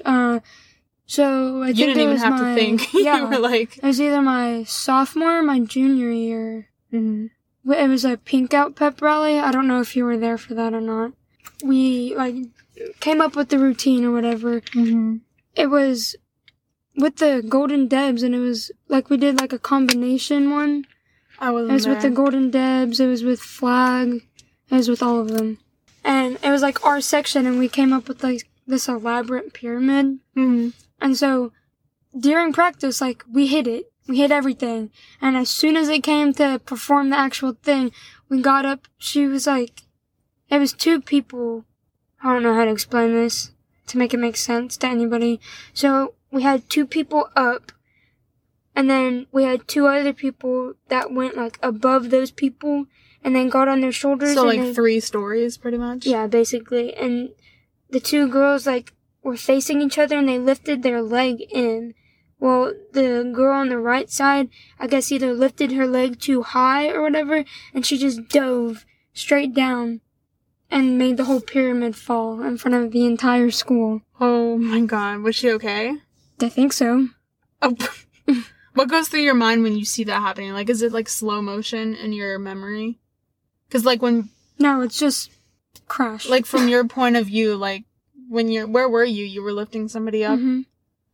So, I think you didn't even have to think. Yeah. You were it was either my sophomore or my junior year. Mm-hmm. It was a Pink Out pep rally. I don't know if you were there for that or not. We, came up with the routine or whatever. Mm-hmm. It was with the Golden Debs, and it was, we did, a combination one. I wasn't It was there. with the Golden Debs, it was with Flag, it was with all of them. And it was, our section, and we came up with, this elaborate pyramid. Mm-hmm. And so, during practice, we hit it. We hit everything. And as soon as it came to perform the actual thing, we got up, she was it was two people. I don't know how to explain this to make it make sense to anybody. So, we had two people up, and then we had two other people that went, above those people, and then got on their shoulders. So, 3 stories, pretty much? Yeah, basically. And the two girls, were facing each other, and they lifted their leg in. Well, the girl on the right side, I guess either lifted her leg too high or whatever, and she just dove straight down and made the whole pyramid fall in front of the entire school. Oh my god, was she okay? I think so. Oh, what goes through your mind when you see that happening? Is it slow motion in your memory? Because when... No, it's just crash. From your point of view, where were you? You were lifting somebody up? Mm-hmm.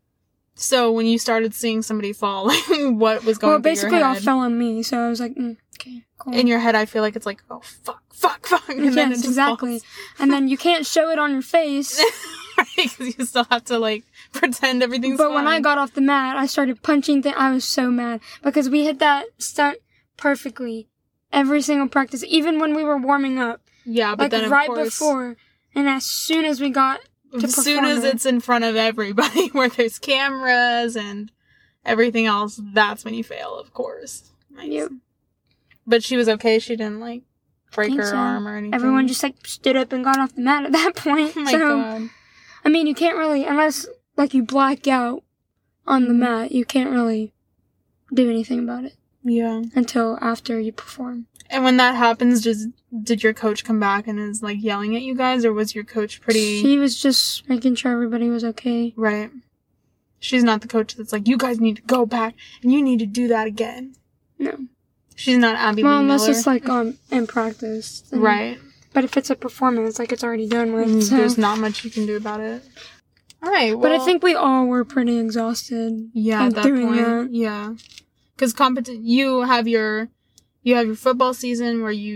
So when you started seeing somebody fall, what was going through your head? Well, basically all fell on me, so I was okay, cool. In your head, I feel like it's oh, fuck. And then it just exactly. falls. And then you can't show it on your face. Right, because you still have to, pretend everything's But fine. when I got off the mat, I started punching things. I was so mad because we hit that stunt perfectly every single practice, even when we were warming up. Yeah, but then of right course, before, and as soon as we got to as soon as it's in front of everybody, where there's cameras and everything else, that's when you fail, of course. Nice. Yep. But she was okay. She didn't break her so. arm or anything. Everyone just stood up and got off the mat at that point. Oh my so, god. I mean, you can't really, unless you black out on the mat, you can't really do anything about it. Yeah. Until after you perform. And when that happens, did your coach come back and is yelling at you guys, or was your coach pretty? She was just making sure everybody was okay. Right. She's not the coach that's you guys need to go back and you need to do that again. No. She's not Abby Well, Lee unless Miller. it's in practice. Then, Right. But if it's a performance, it's already done with. So. There's not much you can do about it. All right. Well, But I think we all were pretty exhausted. at that doing point, that. yeah. Because you have your football season where you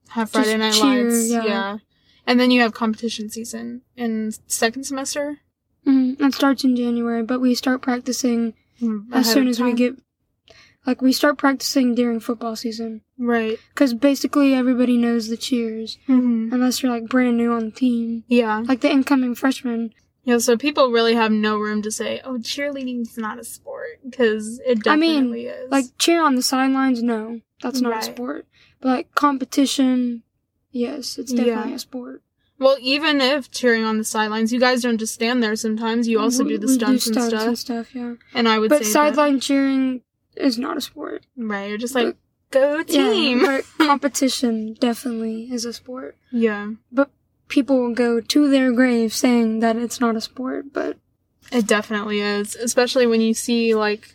have Friday Night cheer, Lights. yeah. Yeah. And then you have competition season in second semester. It starts in January, but we start practicing as soon as we get, like, we start practicing during football season. Right. Because basically everybody knows the cheers, unless you're, like, brand new on the team. Yeah. Like the incoming freshmen. Yeah, so people really have no room to say, oh, cheerleading's not a sport, because it definitely is. Like, cheer on the sidelines, no. That's not a sport. But, like, competition, yes, it's definitely a sport. Well, even if cheering on the sidelines, you guys don't just stand there sometimes, you also do the stunts and stuff. And stuff, yeah. And I would say But sideline cheering is not a sport. Right, you're just like, go team! Yeah, but competition definitely is a sport. Yeah. But people will go to their grave saying that it's not a sport, but it definitely is. Especially when you see, like,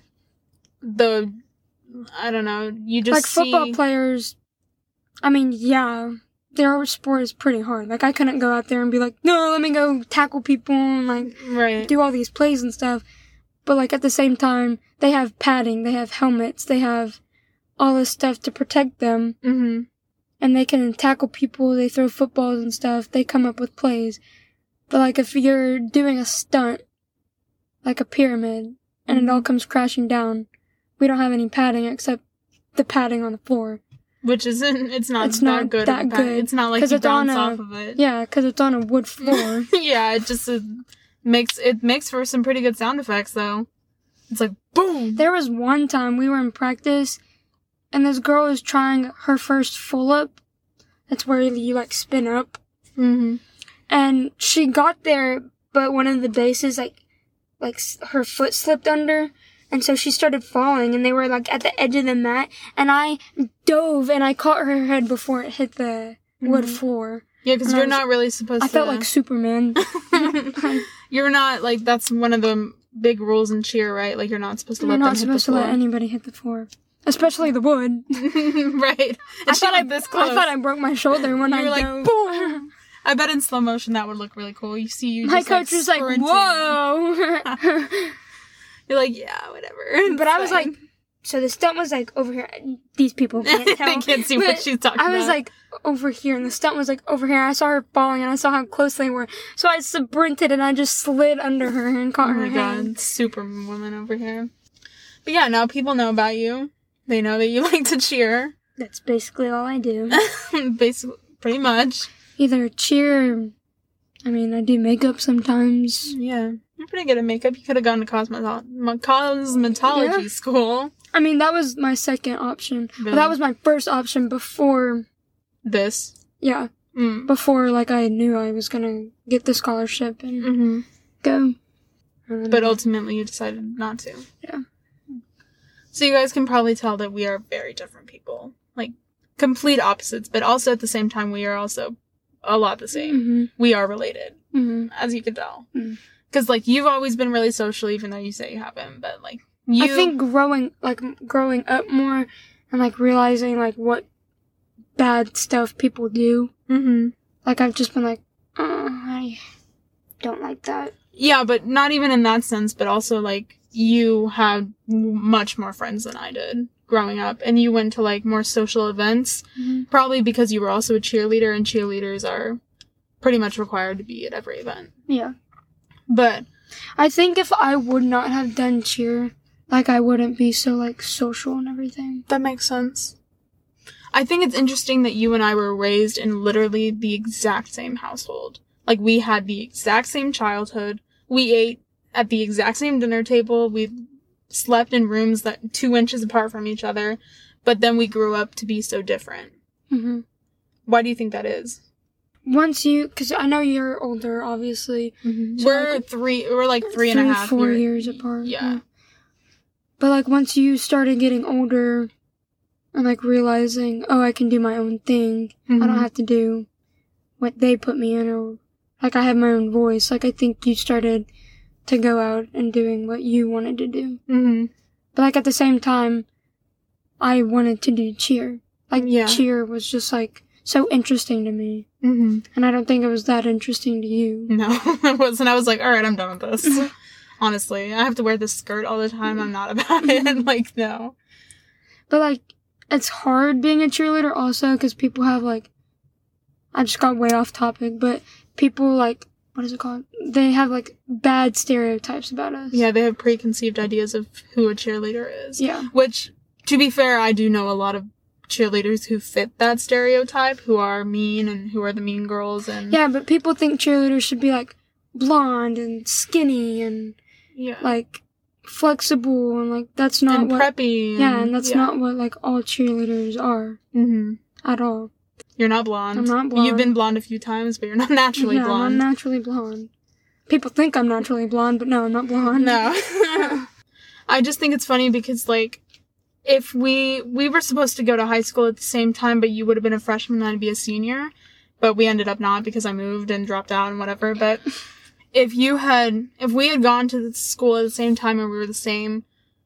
I don't know, you just like football players, I mean, yeah, their sport is pretty hard. Like, I couldn't go out there and be like, no, let me go tackle people and, like, do all these plays and stuff. But, like, at the same time, they have padding, they have helmets, they have all this stuff to protect them. Mm-hmm. And they can tackle people, they throw footballs and stuff, they come up with plays. But, like, if you're doing a stunt, like a pyramid, and it all comes crashing down, we don't have any padding except the padding on the floor. Which isn't, it's not that good. It's not like you bounce off of it. Yeah, because it's on a wood floor. Yeah, it just makes for some pretty good sound effects, though. It's like, boom! There was one time we were in practice, and this girl was trying her first full up. That's where you, like, spin up. Mm-hmm. And she got there, but one of the bases, like her foot slipped under, and so she started falling, and they were, like, at the edge of the mat, and I dove, and I caught her head before it hit the wood floor. Yeah, because you're not really supposed to... I felt like Superman. You're not, like, that's one of the big rules in cheer, right? Like, you're not supposed to let them hit the floor. You're not supposed to let anybody hit the floor. Especially the wood. Right. I thought I broke my shoulder when I were like, dove. Boom! I bet in slow motion that would look really cool. You see you my just, coach was like, whoa! You're like, yeah, whatever. But I was like, so the stunt was like over here. These people can't tell. They can't see what she's talking about. I was like over here, and the stunt was like over here. I saw her falling, and I saw how close they were. So I sprinted, and I just slid under her and caught her hand. Oh my god, Superwoman over here. But yeah, now people know about you. They know that you like to cheer. That's basically all I do. Basically, pretty much. Either cheer or, I mean, I do makeup sometimes. Yeah. You're pretty good at makeup. You could have gone to cosmetology school. I mean, that was my second option. Really? But that was my first option before... this? Yeah. Before, like, I knew I was gonna get the scholarship and go. But ultimately you decided not to. Yeah. So you guys can probably tell that we are very different people. Like, complete opposites, but also at the same time we are also a lot the same. Mm-hmm. We are related, as you can tell. Because, like, you've always been really social, even though you say you haven't, but, like, I think growing up more and, like, realizing, like, what bad stuff people do. Mm-hmm. Like, I've just been like, I don't like that. Yeah, but not even in that sense, but also, like, you had much more friends than I did growing up, and you went to, like, more social events, probably because you were also a cheerleader, and cheerleaders are pretty much required to be at every event. Yeah. But I think if I would not have done cheer, like, I wouldn't be so, like, social and everything. That makes sense. I think it's interesting that you and I were raised in literally the exact same household. Like, we had the exact same childhood. We ate at the exact same dinner table. We slept in rooms that 2 inches apart from each other. But then we grew up to be so different. Mm-hmm. Why do you think that is? Because I know you're older, obviously. Mm-hmm. So we're like 3.5 4 years apart. Yeah. But, like, once you started getting older and, like, realizing, oh, I can do my own thing. I don't have to do what they put me in, or, like, I have my own voice. Like, I think you started to go out and doing what you wanted to do. Mm-hmm. But, like, at the same time, I wanted to do cheer. Like, cheer was just, like, so interesting to me. Mm-hmm. And I don't think it was that interesting to you. No, it wasn't. I was like, alright, I'm done with this. Honestly, I have to wear this skirt all the time. I'm not about it. Like, no. But, like, it's hard being a cheerleader also because people have, like, I just got way off topic, but people, like, what is it called? They have, like, bad stereotypes about us. Yeah, they have preconceived ideas of who a cheerleader is. Yeah. Which, to be fair, I do know a lot of cheerleaders who fit that stereotype, who are mean and who are the mean girls. And Yeah, but people think cheerleaders should be, like, blonde and skinny and, yeah, like, flexible and, like, that's not and what... preppy. Yeah, and that's not what, like, all cheerleaders are. Mm-hmm. At all. You're not blonde. I'm not blonde. You've been blonde a few times, but you're not naturally blonde. I'm not naturally blonde. People think I'm naturally blonde, but no, I'm not blonde. No. I just think it's funny because, like, if we were supposed to go to high school at the same time, but you would have been a freshman and I'd be a senior, but we ended up not because I moved and dropped out and whatever, but if we had gone to the school at the same time and we were the same,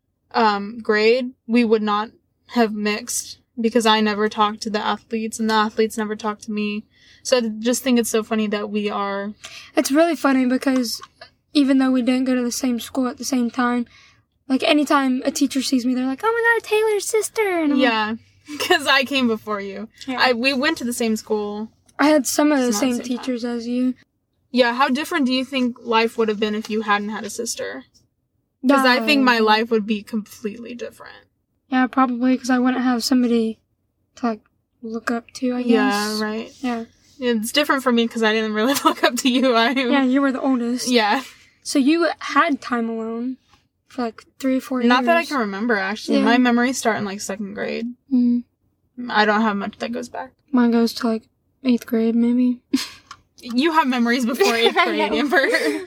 grade, we would not have mixed because I never talked to the athletes and the athletes never talked to me. So I just think it's so funny that we are... It's really funny because even though we didn't go to the same school at the same time, like, anytime a teacher sees me, they're like, oh my god, Taylor's sister! And I'm yeah, because I came before you. Yeah. We went to the same school. I had some of the It's not same the same teachers as you. Yeah, how different do you think life would have been if you hadn't had a sister? Because I think my life would be completely different. Yeah, probably, because I wouldn't have somebody to, like, look up to, I guess. Yeah, right. Yeah. It's different for me because I didn't really look up to you. Yeah, you were the oldest. Yeah. So you had time alone for, like, 3 or 4 years. Not that I can remember, actually. Yeah. My memories start in, like, 2nd grade. Mm. I don't have much that goes back. Mine goes to, like, 8th grade, maybe. You have memories before 8th grade, Amber.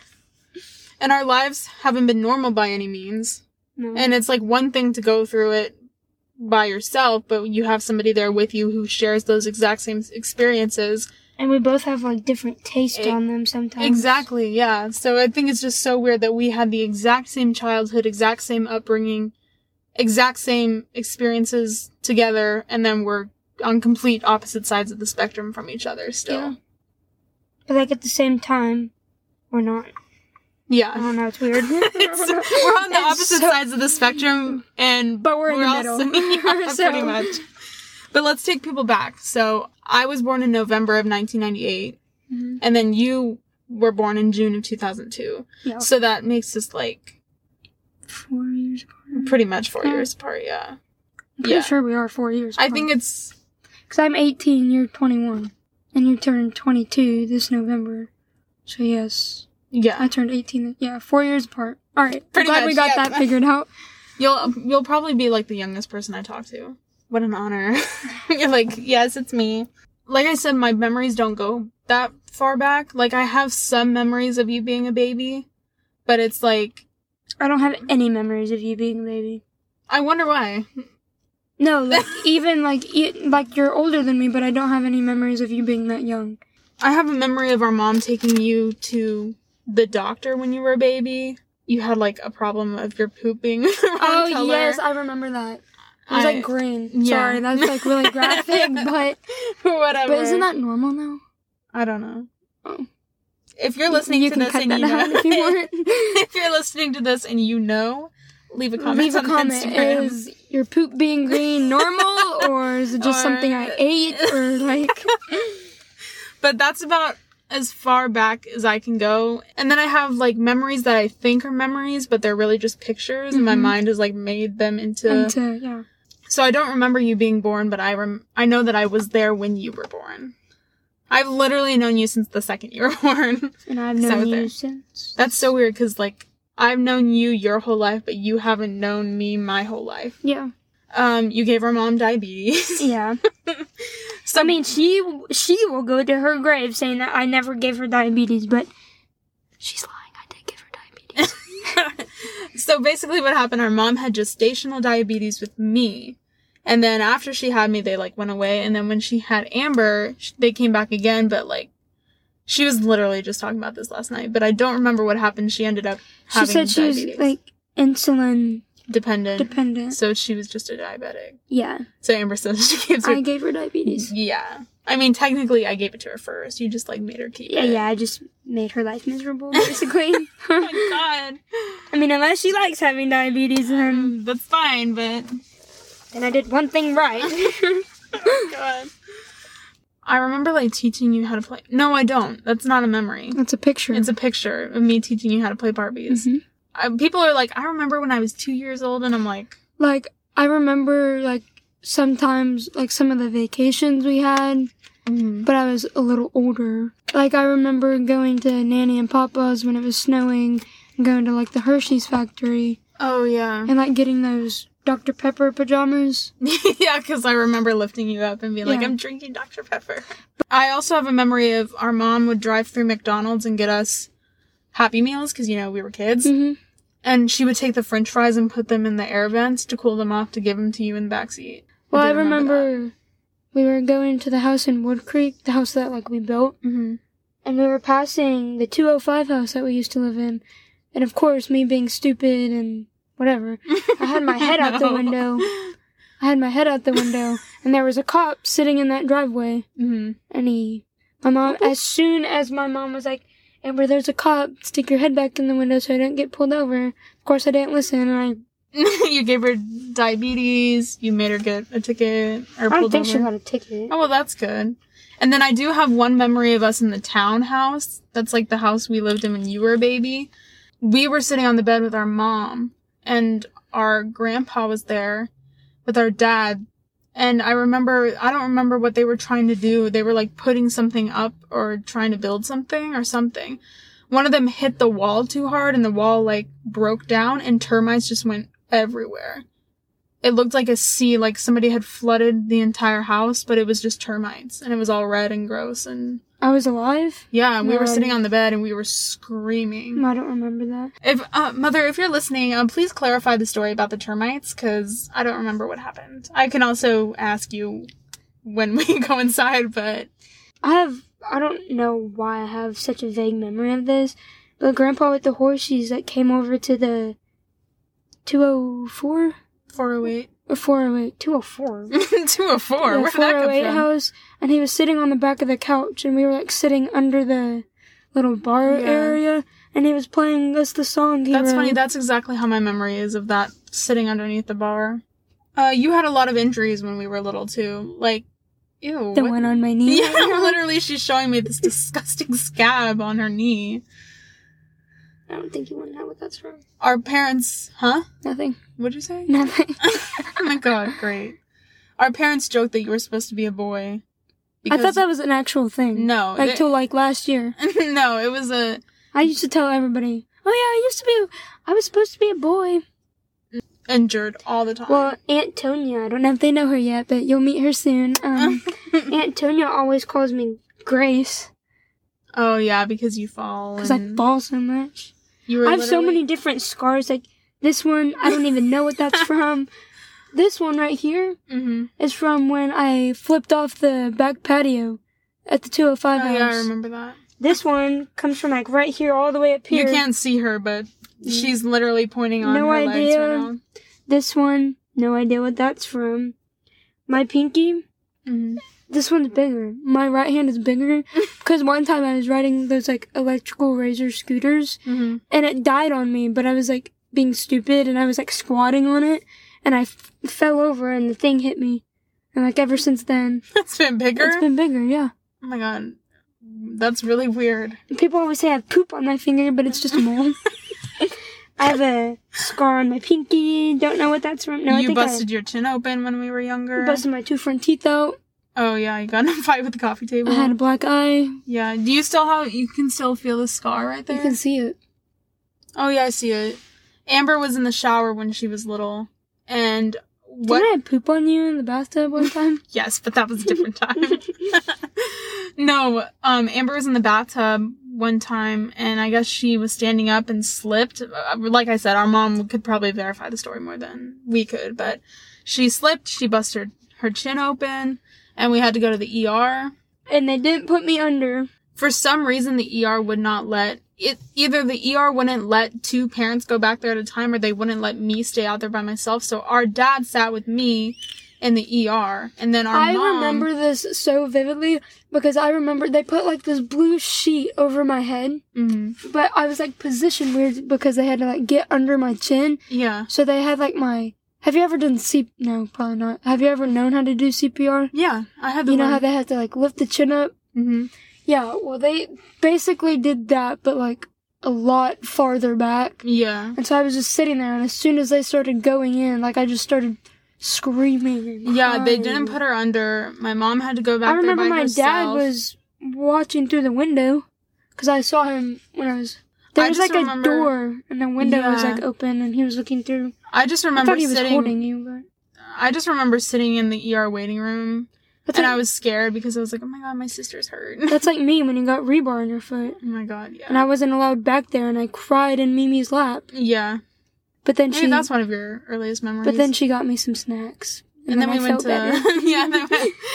And our lives haven't been normal by any means. No. And it's, like, one thing to go through it by yourself, but you have somebody there with you who shares those exact same experiences. And we both have, like, different taste on them sometimes. Exactly, yeah. So I think it's just so weird that we had the exact same childhood, exact same upbringing, exact same experiences together, and then we're on complete opposite sides of the spectrum from each other still. Yeah. But, like, at the same time, we're not. Yeah. I don't know, it's weird. We're on the opposite sides of the spectrum, but we're in the middle. Yeah, So- pretty much. But let's take people back. So, I was born in November of 1998, and then you were born in June of 2002. Yeah. So that makes us, like, 4 years apart. pretty much 4 years apart, yeah. I'm pretty sure we are 4 years apart. I think it's... Because I'm 18, you're 21. And you turned 22 this November. So, yes. Yeah. I turned 18. Yeah, 4 years apart. Alright. Pretty Glad much, we got yeah. that figured out. You'll probably be, like, the youngest person I talk to. What an honor. You're like, yes, it's me. Like I said, my memories don't go that far back. Like, I have some memories of you being a baby, but it's like... I don't have any memories of you being a baby. I wonder why. No, like, even, like, like, you're older than me, but I don't have any memories of you being that young. I have a memory of our mom taking you to the doctor when you were a baby. You had, like, a problem of your poop being wrong color. Yes, I remember that. It was, like, green. Yeah. Sorry, that's, like, really graphic, but... Whatever. But isn't that normal now? I don't know. Oh. If you're listening You to can this cut and that you know... out if you want. If you're listening to this and you know, leave a comment Leave a on comment. Instagram. Is your poop being green normal, or is it just Or- something I ate, or, like... But that's about as far back as I can go. And then I have, like, memories that I think are memories, but they're really just pictures, and my mind has, like, made them into... yeah. So I don't remember you being born, but I know that I was there when you were born. I've literally known you since the second you were born. And I've So known there. you since. That's so weird, because, like, I've known you your whole life, but you haven't known me my whole life. Yeah. You gave our mom diabetes. Yeah. So, I mean, she will go to her grave saying that I never gave her diabetes, but she's lying. I did give her diabetes. So basically what happened, our mom had gestational diabetes with me. And then after she had me, they, like, went away. And then when she had Amber, they came back again, but, like, she was literally just talking about this last night. But I don't remember what happened. She ended up having She said she diabetes. was, like, insulin dependent. dependent. So she was just a diabetic. Yeah. So Amber says she gives her... I gave her diabetes. Yeah. I mean, technically, I gave it to her first. You just, like, made her keep it. Yeah, I just made her life miserable, basically. Oh, my God. I mean, unless she likes having diabetes, then That's fine, but... I did one thing right. Oh, God. I remember, like, teaching you how to play. No, I don't. That's not a memory. That's a picture. It's a picture of me teaching you how to play Barbies. Mm-hmm. People are like, I remember when I was 2 years old, and I'm like... Like, I remember, like, sometimes, like, some of the vacations we had, but I was a little older. Like, I remember going to Nanny and Papa's when it was snowing, and going to, like, the Hershey's factory. Oh, yeah. And, like, getting those Dr. Pepper pajamas. Yeah, because I remember lifting you up and being like, I'm drinking Dr. Pepper. I also have a memory of our mom would drive through McDonald's and get us Happy Meals, because, you know, we were kids. Mm-hmm. And she would take the french fries and put them in the air vents to cool them off to give them to you in the backseat. Well, I remember we were going to the house in Wood Creek, the house that, like, we built. Mm-hmm. And we were passing the 205 house that we used to live in. And, of course, me being stupid and whatever, I had my head out the window. And there was a cop sitting in that driveway. Mm-hmm. And my mom, as soon as my mom was like, Amber, there's a cop, stick your head back in the window so I don't get pulled over. Of course, I didn't listen, and You gave her diabetes, you made her get a ticket, or pulled over. I don't think she got a ticket. Oh, well, that's good. And then I do have one memory of us in the townhouse. That's like the house we lived in when you were a baby. We were sitting on the bed with our mom, and our grandpa was there with our dad. And I don't remember what they were trying to do. They were like putting something up or trying to build something or something. One of them hit the wall too hard and the wall like broke down and termites just went everywhere. It looked like a sea, like somebody had flooded the entire house, but it was just termites and it was all red and gross. And I was alive? Yeah, we were sitting on the bed and we were screaming. I don't remember that. If Mother, if you're listening, please clarify the story about the termites, because I don't remember what happened. I can also ask you when we go inside, but... I don't know why I have such a vague memory of this, but Grandpa with the horses that came over to the 204? 408. Or 408. 204. 204? Where did that come 408 from? house, and he was sitting on the back of the couch, and we were, like, sitting under the little bar area, and he was playing us the song he That's wrote. funny. That's exactly how my memory is of that, sitting underneath the bar. You had a lot of injuries when we were little, too. Like, ew. The one on my knee. Yeah, literally, she's showing me this disgusting scab on her knee. I don't think you want to know what that's from. Our parents... Huh? Nothing. What'd you say? Nothing. Oh my god, great. Our parents joked that you were supposed to be a boy. I thought that was an actual thing. No. Like, till, like, last year. No, it was a... I used to tell everybody, I was supposed to be a boy. Injured all the time. Well, Aunt Tonya, I don't know if they know her yet, but you'll meet her soon. Aunt Tonya always calls me Grace. Oh, yeah, because you fall. Because I fall so much. I have so many different scars. Like, this one, I don't even know what that's from. This one right here is from when I flipped off the back patio at the 205 house. Oh, yeah, I remember that. This one comes from, like, right here all the way up here. You can't see her, but she's literally pointing on her legs right now. This one, no idea what that's from. My pinky, this one's bigger. My right hand is bigger. Because one time I was riding those, like, electrical razor scooters, and it died on me, but I was, like, being stupid, and I was, like, squatting on it, and I fell over, and the thing hit me. And, like, ever since then... It's been bigger? It's been bigger, yeah. Oh my god. That's really weird. People always say I have poop on my finger, but it's just a mole. I have a scar on my pinky. Don't know what that's from. No, you busted your chin open when we were younger. Busted my 2 front teeth out. Oh yeah, you got in a fight with the coffee table. I had a black eye. Yeah. Do you can still feel the scar right there? You can see it. Oh yeah, I see it. Amber was in the shower when she was little, and Didn't I poop on you in the bathtub one time? Yes, but that was a different time. No, Amber was in the bathtub one time, and I guess she was standing up and slipped. Like I said, our mom could probably verify the story more than we could, but she slipped, she busted her chin open, and we had to go to the ER. And they didn't put me under. For some reason, the ER would not let it. Either the ER wouldn't let 2 parents go back there at a time, or they wouldn't let me stay out there by myself. So our dad sat with me in the ER, and then I remember this so vividly because I remember they put like this blue sheet over my head, but I was like positioned weird because they had to like get under my chin. Yeah. So they had like my Have you ever done No, probably not. Have you ever known how to do CPR? Yeah, I had to You know learn. how they have to, like, lift the chin up? Mm-hmm. Yeah, well, they basically did that, but, like, a lot farther back. Yeah. And so I was just sitting there, and as soon as they started going in, like, I just started screaming and Yeah, they crying. didn't put her under. My mom had to go back I remember there by my herself. dad was watching through the window, because I saw him when I was... There I was, just like, remember- a door, and the window was, Yeah. like, open, and he was looking through. I just I remember thought he was sitting. holding you, but... I just remember sitting in the ER waiting room, That's and like, I was scared because I was like, "Oh my god, my sister's hurt." that's like me when you got rebar in your foot. Oh my god, yeah. And I wasn't allowed back there, and I cried in Mimi's lap. Yeah. But then Maybe that's one of your earliest memories. But then she got me some snacks. and then we I went felt to better. yeah. Then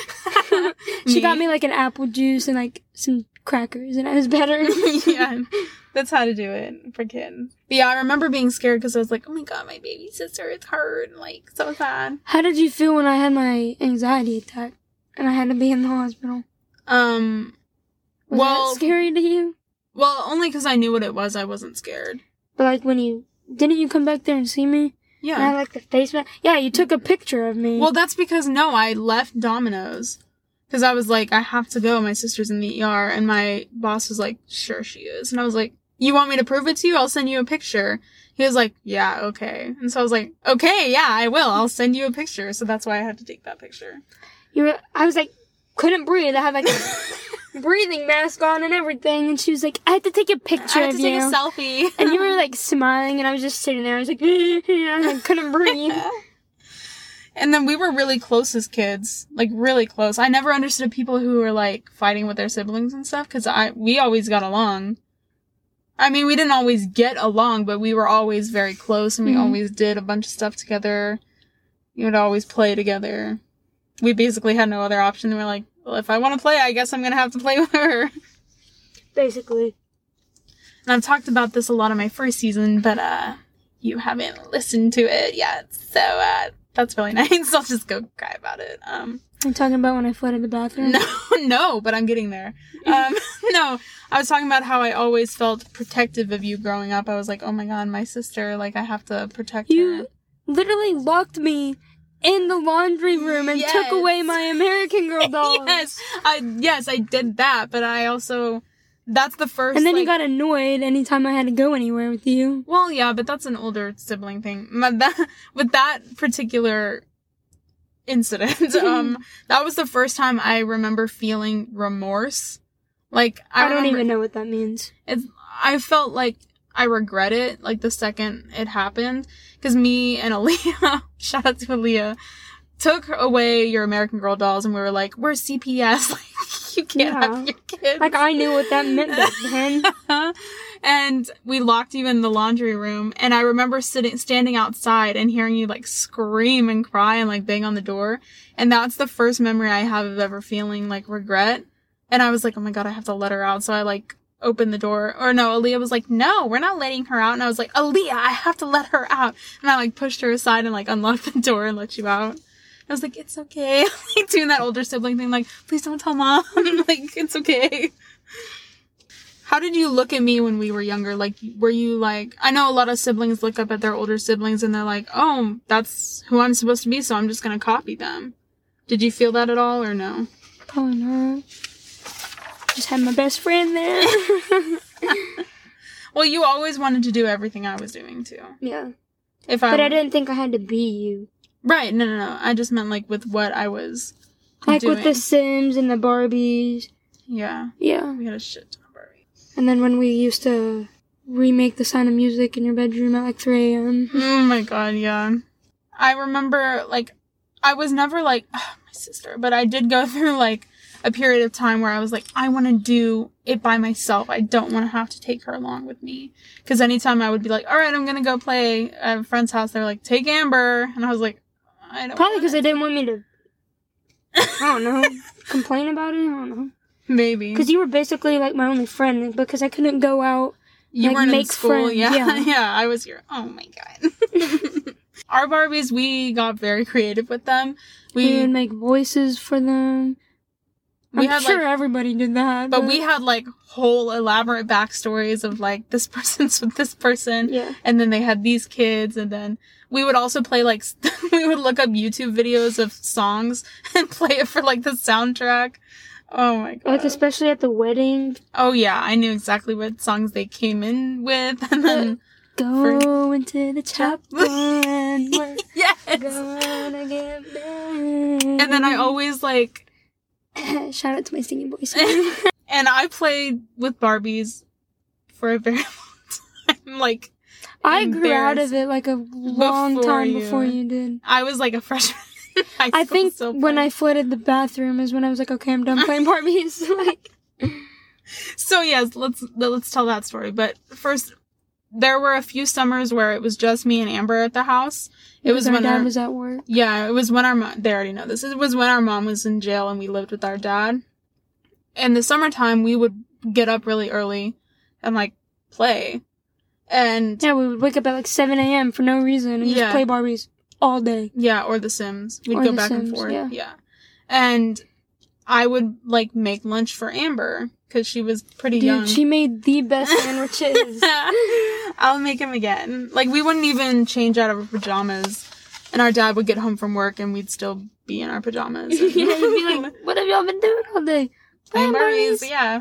She got me like an apple juice and like some crackers, and I was better. yeah. That's how to do it for kids. But yeah, I remember being scared because I was like, "Oh my god, my baby sister is hurt," like so sad. How did you feel when I had my anxiety attack and I had to be in the hospital? Was Well, that scary to you? well, only because I knew what it was. I wasn't scared. But like when you didn't you come back there and see me? Yeah. And I had like the face mask. Yeah, you took a picture of me. Well, that's because I left Domino's because I was like, I have to go. My sister's in the ER, and my boss was like, "Sure, she is," and I was like, "You want me to prove it to you? I'll send you a picture." He was like, "Yeah, okay," and so I was like, "Okay, yeah, I will. I'll send you a picture." So that's why I had to take that picture. I was like, couldn't breathe. I had like a breathing mask on and everything, and she was like, I had to take a picture I had of to take you. a selfie. And you were like smiling, and I was just sitting there. I was like, I couldn't breathe. And then we were really close as kids, like really close. I never understood people who were like fighting with their siblings and stuff because we always got along. I mean, we didn't always get along, but we were always very close, and we always did a bunch of stuff together. We would always play together. We basically had no other option. We were like, well, if I want to play, I guess I'm gonna have to play with her. Basically. And I've talked about this a lot in my first season, but you haven't listened to it yet, so that's really nice. I'll just go cry about it. I'm talking about when I flooded the bathroom. No, but I'm getting there. No, I was talking about how I always felt protective of you growing up. I was like, oh my god, my sister, like, I have to protect her. You literally locked me in the laundry room and took away my American Girl dolls. Yes, I did that, but I also, that's the first, And then like, you got annoyed anytime I had to go anywhere with you. well, yeah, but that's an older sibling thing. With that particular incident, that was the first time I remember feeling remorse. Like, I don't even know what that means. I felt like I regret it, like, the second it happened. Because me and Aaliyah, shout out to Aaliyah, took away your American Girl dolls, and we were like, we're CPS. Like, you can't have your kids. Like, I knew what that meant back then. And we locked you in the laundry room, and I remember standing outside and hearing you, like, scream and cry and, like, bang on the door. And that's the first memory I have of ever feeling, like, regret. And I was like, oh my god, I have to let her out. So I, like, opened the door. Or no, Aaliyah was like, no, we're not letting her out. And I was like, Aaliyah, I have to let her out. And I, like, pushed her aside and, like, unlocked the door and let you out. I was like, it's okay. Like, doing that older sibling thing, like, please don't tell mom. Like, it's okay. How did you look at me when we were younger? Like, were you like, I know a lot of siblings look up at their older siblings and they're like, oh, that's who I'm supposed to be, so I'm just gonna copy them. Did you feel that at all, or no? Probably not. Just had my best friend there. Well, you always wanted to do everything I was doing, too. Yeah. But I didn't think I had to be you. Right, no. I just meant, like, with what I was Like doing. with the Sims and the Barbies. Yeah. Yeah. We had a shit ton of Barbies. And then when we used to remake The Sound of Music in your bedroom at like 3 a.m. Oh my god, yeah. I remember, like, I was never like, oh, my sister, but I did go through, like, a period of time where I was like, I want to do it by myself. I don't want to have to take her along with me. Because anytime I would be like, all right, I'm going to go play at a friend's house, they're like, take Amber. And I was like, I don't Probably because wanna. they didn't want me to, I don't know, complain about it. I don't know. Maybe. Because you were basically like my only friend because I couldn't go out. You like, weren't in make school. friends, Yeah. yeah. Yeah, I was here. Oh my god. Our Barbies, we got very creative with them. We would make voices for them. I'm sure everybody did that. But we had, like, whole elaborate backstories of, like, this person's with this person. Yeah. And then they had these kids, and then we would also play, like, we would look up YouTube videos of songs and play it for, like, the soundtrack. Oh my god. Like, especially at the wedding. Oh yeah, I knew exactly what songs they came in with, and then... Go into the chapel and we're yes! gonna get married. And then I always, like... Shout out to my singing voice. And I played with Barbies for a very long time, like... I grew out of it, like, a long time before you did. I was, like, a freshman in high school. I think when I flooded the bathroom is when I was like, okay, I'm done playing Barbies. Like... So, yes, let's tell that story. But first... There were a few summers where it was just me and Amber at the house. It was when our dad was at work. Yeah, it was when our mom, they already know this. It was when our mom was in jail and we lived with our dad. In the summertime, we would get up really early and, like, play. And... Yeah, we would wake up at, like, 7 a.m. for no reason and just play Barbies all day. Yeah, or The Sims. We'd go back and forth. Yeah. And I would, like, make lunch for Amber. Because she was pretty young. She made the best sandwiches. I'll make them again. Like, we wouldn't even change out of our pajamas. And our dad would get home from work and we'd still be in our pajamas. Yeah, he'd be like, what have y'all been doing all day? Playing Barbies, yeah.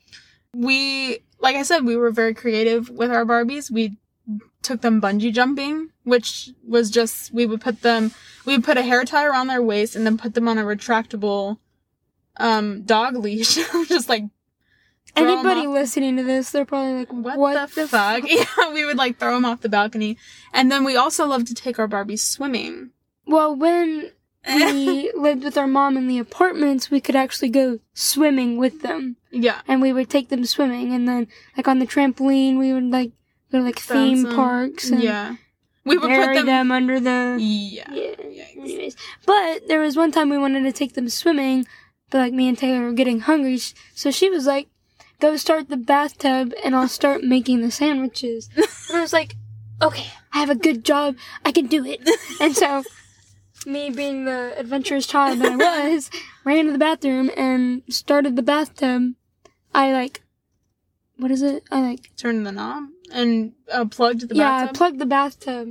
We, like I said, we were very creative with our Barbies. We took them bungee jumping, which was just, we would put a hair tie around their waist and then put them on a retractable dog leash. Just, like, anybody listening to this, they're probably like, what the fuck? Yeah, we would, like, throw them off the balcony. And then we also loved to take our Barbies swimming. Well, when we lived with our mom in the apartments, we could actually go swimming with them. Yeah. And we would take them swimming. And then, like, on the trampoline, we would, like, go to, like, theme parks. And we would bury them under the... Yeah. Anyways. But there was one time we wanted to take them swimming, but, like, me and Taylor were getting hungry. So she was like, go start the bathtub and I'll start making the sandwiches. And I was like, okay, I have a good job. I can do it. And so, me being the adventurous child that I was, ran to the bathroom and started the bathtub. I turned the knob and plugged the bathtub? Yeah, I plugged the bathtub.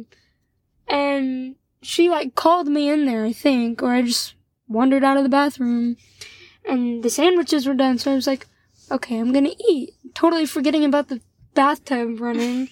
And she, like, called me in there, I think, or I just wandered out of the bathroom. And the sandwiches were done, so I was like, okay, I'm gonna eat. Totally forgetting about the bathtub running.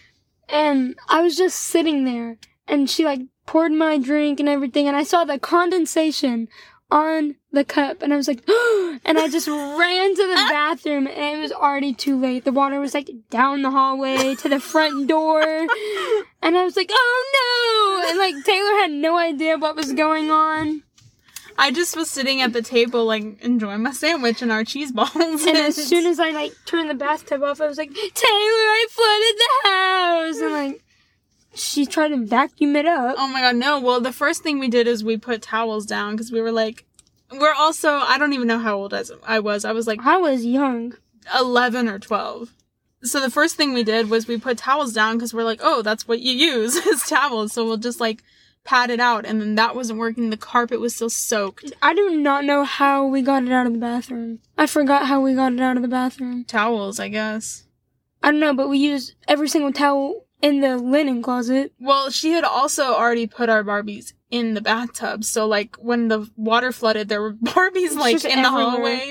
And I was just sitting there, and she, like, poured my drink and everything, and I saw the condensation on the cup, and I was like, and I just ran to the bathroom, and it was already too late. The water was, like, down the hallway to the front door, and I was like, oh no! And, like, Taylor had no idea what was going on. I just was sitting at the table, like, enjoying my sandwich and our cheese balls. And as soon as I, like, turned the bathtub off, I was like, Taylor, I flooded the house! And, like, she tried to vacuum it up. Oh my god, no. Well, the first thing we did is we put towels down, because we were like, we're also, I don't even know how old I was. I was, like... I was young. 11 or 12. So the first thing we did was we put towels down, because we're like, oh, that's what you use, is towels. So we'll just, like... pat it out, and then that wasn't working. The carpet was still soaked. I do not know how we got it out of the bathroom. I forgot how we got it out of the bathroom. Towels, I guess. I don't know, but we used every single towel in the linen closet. Well, she had also already put our Barbies in the bathtub, so, like, when the water flooded, there were Barbies, like, in the hallway.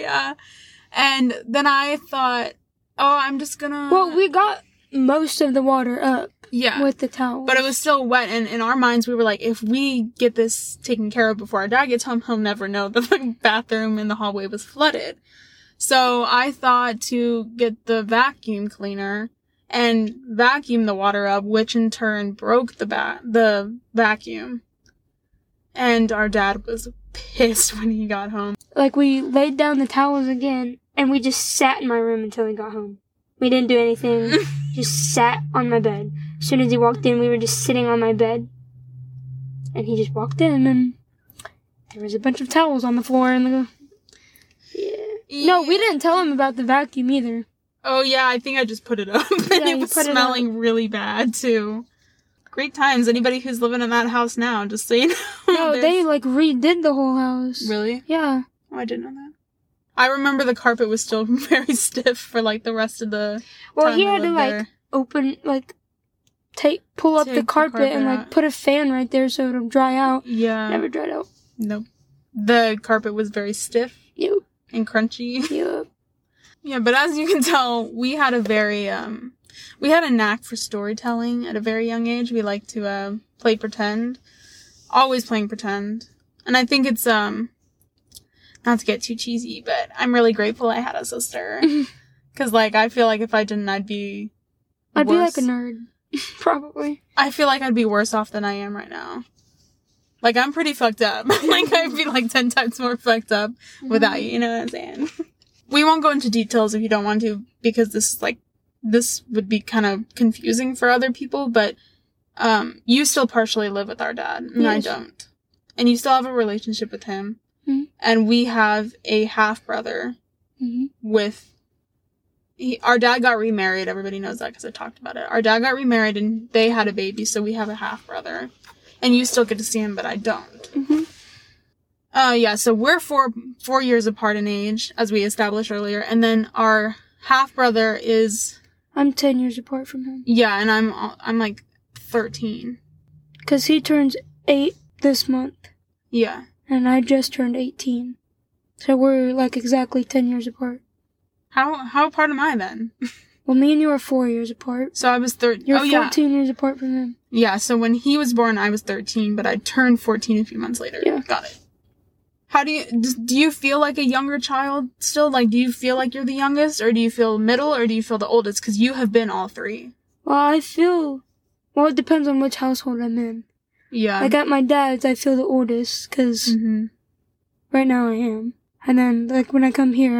And then I thought, oh, I'm just gonna... Well, we got most of the water up. Yeah. With the towel. But it was still wet, and in our minds, we were like, if we get this taken care of before our dad gets home, he'll never know that the bathroom in the hallway was flooded. So I thought to get the vacuum cleaner and vacuum the water up, which in turn broke the vacuum. And our dad was pissed when he got home. Like, we laid down the towels again, and we just sat in my room until he got home. We didn't do anything. Just sat on my bed. As soon as he walked in, we were just sitting on my bed. And he just walked in, and there was a bunch of towels on the floor. And No, we didn't tell him about the vacuum either. Oh, yeah, I think I just put it up. And it was smelling really bad, too. Great times. Anybody who's living in that house now, just so you know. No, they, like, redid the whole house. Really? Yeah. Oh, I didn't know that. I remember the carpet was still very stiff for, like, the rest of the time he we had to, lived like, there. open, like, pull up the carpet and, like, out. put a fan right there so it'll dry out. Yeah. Never dried out. Nope. The carpet was very stiff. Yep. And crunchy. Yep. Yeah, but as you can tell, we had a very, we had a knack for storytelling at a very young age. We like to, play pretend. Always playing pretend. And I think it's, not to get too cheesy, but I'm really grateful I had a sister. Cause, like, I feel like if I didn't, I'd be like worse. a nerd. Probably. I feel like I'd be worse off than I am right now. Like, I'm pretty fucked up. Like, I'd be, like, 10 times more fucked up without you know what I'm saying? We won't go into details if you don't want to, because this would be kind of confusing for other people, but, you still partially live with our dad, and yes. I don't. And you still have a relationship with him. Mm-hmm. And we have a half-brother Mm-hmm. our dad got remarried. Everybody knows that because I talked about it. Our dad got remarried and they had a baby, so we have a half-brother. And you still get to see him, but I don't. Mm-hmm. Yeah, so we're 4 years apart in age, as we established earlier. And then our half-brother is... I'm 10 years apart from him. Yeah, and I'm like 13. Because he turns 8 this month. Yeah. And I just turned 18. So we're, like, exactly 10 years apart. How apart am I then? Well, me and you are 4 years apart. So I was 13. You're 14 years apart from him. Yeah, so when he was born, I was 13, but I turned 14 a few months later. Yeah. Got it. How do you feel like a younger child still? Like, do you feel like you're the youngest, or do you feel middle, or do you feel the oldest? Because you have been all three. Well, it depends on which household I'm in. Yeah. Like, at my dad's, I feel the oldest, because right now I am. And then, like, when I come here,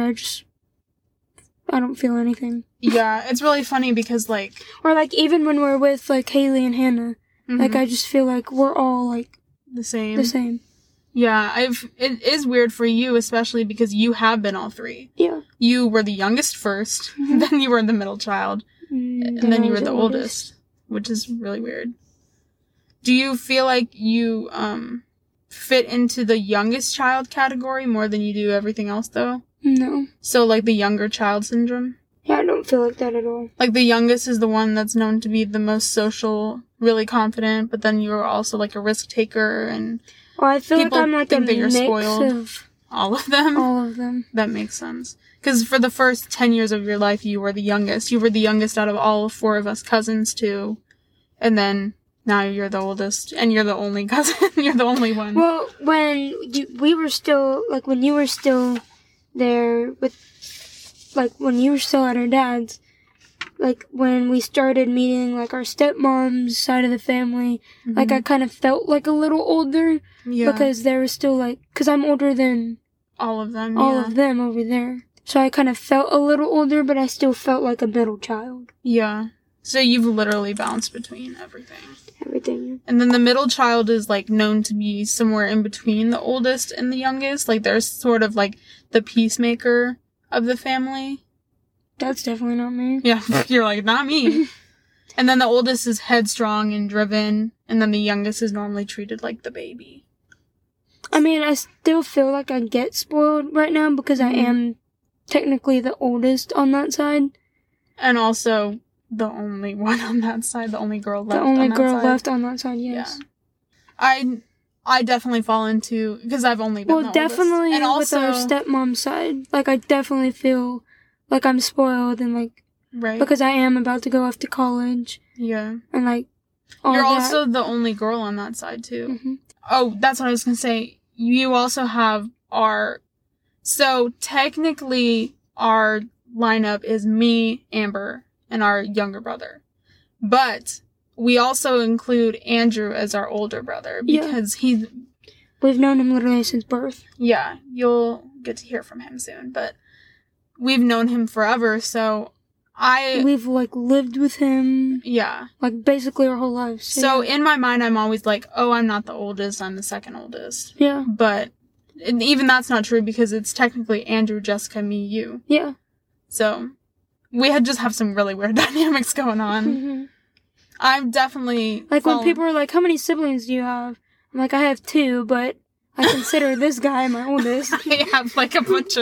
I don't feel anything. Yeah, it's really funny because, like... Or, like, even when we're with, like, Haley and Hannah, like, I just feel like we're all, like... The same. Yeah, it is weird for you, especially because you have been all three. Yeah. You were the youngest first, then you were the middle child, and then you were the oldest, which is really weird. Do you feel like you, fit into the youngest child category more than you do everything else, though? No. So, like, the younger child syndrome? Yeah, I don't feel like that at all. Like, the youngest is the one that's known to be the most social, really confident, but then you're also, like, a risk taker, and... Well, I feel like people I'm, like, think a that you're mix spoiled. of... All of them? All of them. That makes sense. Because for the first 10 years of your life, you were the youngest. You were the youngest out of all 4 of us cousins, too. And then... Now you're the oldest, and you're the only cousin. You're the only one. Well, when we were still, like, when you were still there with, like, when you were still at our dad's, like, when we started meeting, like, our stepmom's side of the family, like, I kind of felt, like, a little older. Yeah. Because they were still, like, because I'm older than all of them, all of them over there. So I kind of felt a little older, but I still felt like a middle child. Yeah. So you've literally bounced between everything. Everything. And then the middle child is, like, known to be somewhere in between the oldest and the youngest. Like, there's sort of, like, the peacemaker of the family. That's definitely not me. Yeah, you're like, not me. And then the oldest is headstrong and driven, and then the youngest is normally treated like the baby. I mean, I still feel like I get spoiled right now because I am technically the oldest on that side. And also... the only one on that side, the only girl left. The only on that girl side. left on that side, yes. Yeah. I definitely fall into, because I've only been the definitely oldest. And also, with our stepmom side. Like, I definitely feel like I'm spoiled and, like, right. because I am about to go off to college. Yeah. And, like, all You're that. also the only girl on that side, too. Mm-hmm. Oh, that's what I was gonna say. You also have so technically our lineup is me, Amber, and our younger brother. But we also include Andrew as our older brother because we've known him literally since birth. Yeah, you'll get to hear from him soon, but we've known him forever, so we've, like, lived with him. Yeah. Like, basically our whole lives. So in my mind, I'm always like, oh, I'm not the oldest, I'm the second oldest. Yeah. But even that's not true because it's technically Andrew, Jessica, me, you. Yeah. So... we just have some really weird dynamics going on. Mm-hmm. I'm definitely... Like, when people are like, how many siblings do you have? I'm like, I have 2, but I consider this guy my oldest. I have, like, a bunch of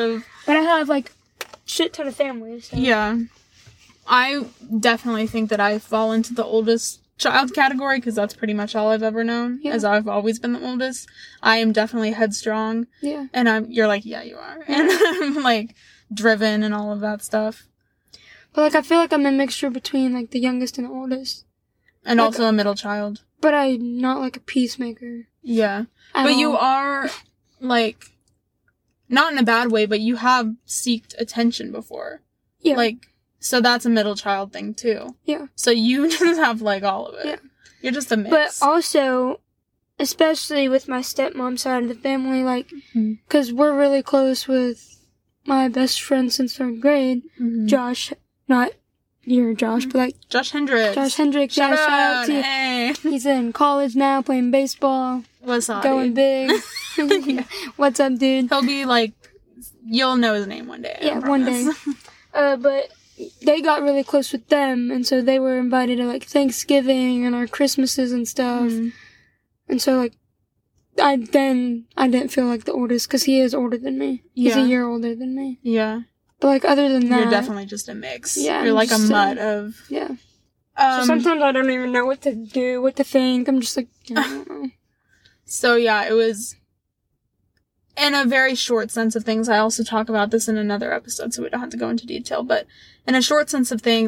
But I have, like, shit ton of family, so. Yeah. I definitely think that I fall into the oldest child category because that's pretty much all I've ever known, as I've always been the oldest. I am definitely headstrong. Yeah. And you're like, yeah, you are. And I'm, like, driven and all of that stuff. But, like, I feel like I'm a mixture between, like, the youngest and the oldest. And like, also a middle child. But I'm not, like, a peacemaker. Yeah. But you are, like, not in a bad way, but you have seeked attention before. Yeah. Like, so that's a middle child thing, too. Yeah. So you just have, like, all of it. Yeah. You're just a mix. But also, especially with my stepmom side of the family, like, because we're really close with my best friend since 3rd grade, Josh, not your Josh, but, like, Josh Hendricks. Shout out to you. Hey. He's in college now, playing baseball. What's up? Going big. What's up, dude? He'll be, like, you'll know his name one day. Yeah, one day. But they got really close with them, and so they were invited to, like, Thanksgiving and our Christmases and stuff. And so, like, I didn't feel like the oldest, because he is older than me. He's a year older than me. Yeah. But, like, other than that... You're definitely just a mix. Yeah. You're like a mutt of... Yeah. So sometimes I don't even know what to do, what to think. I'm just like, I don't know. So, yeah, it was... In a very short sense of things, I also talk about this in another episode, so we don't have to go into detail, but in a short sense of things,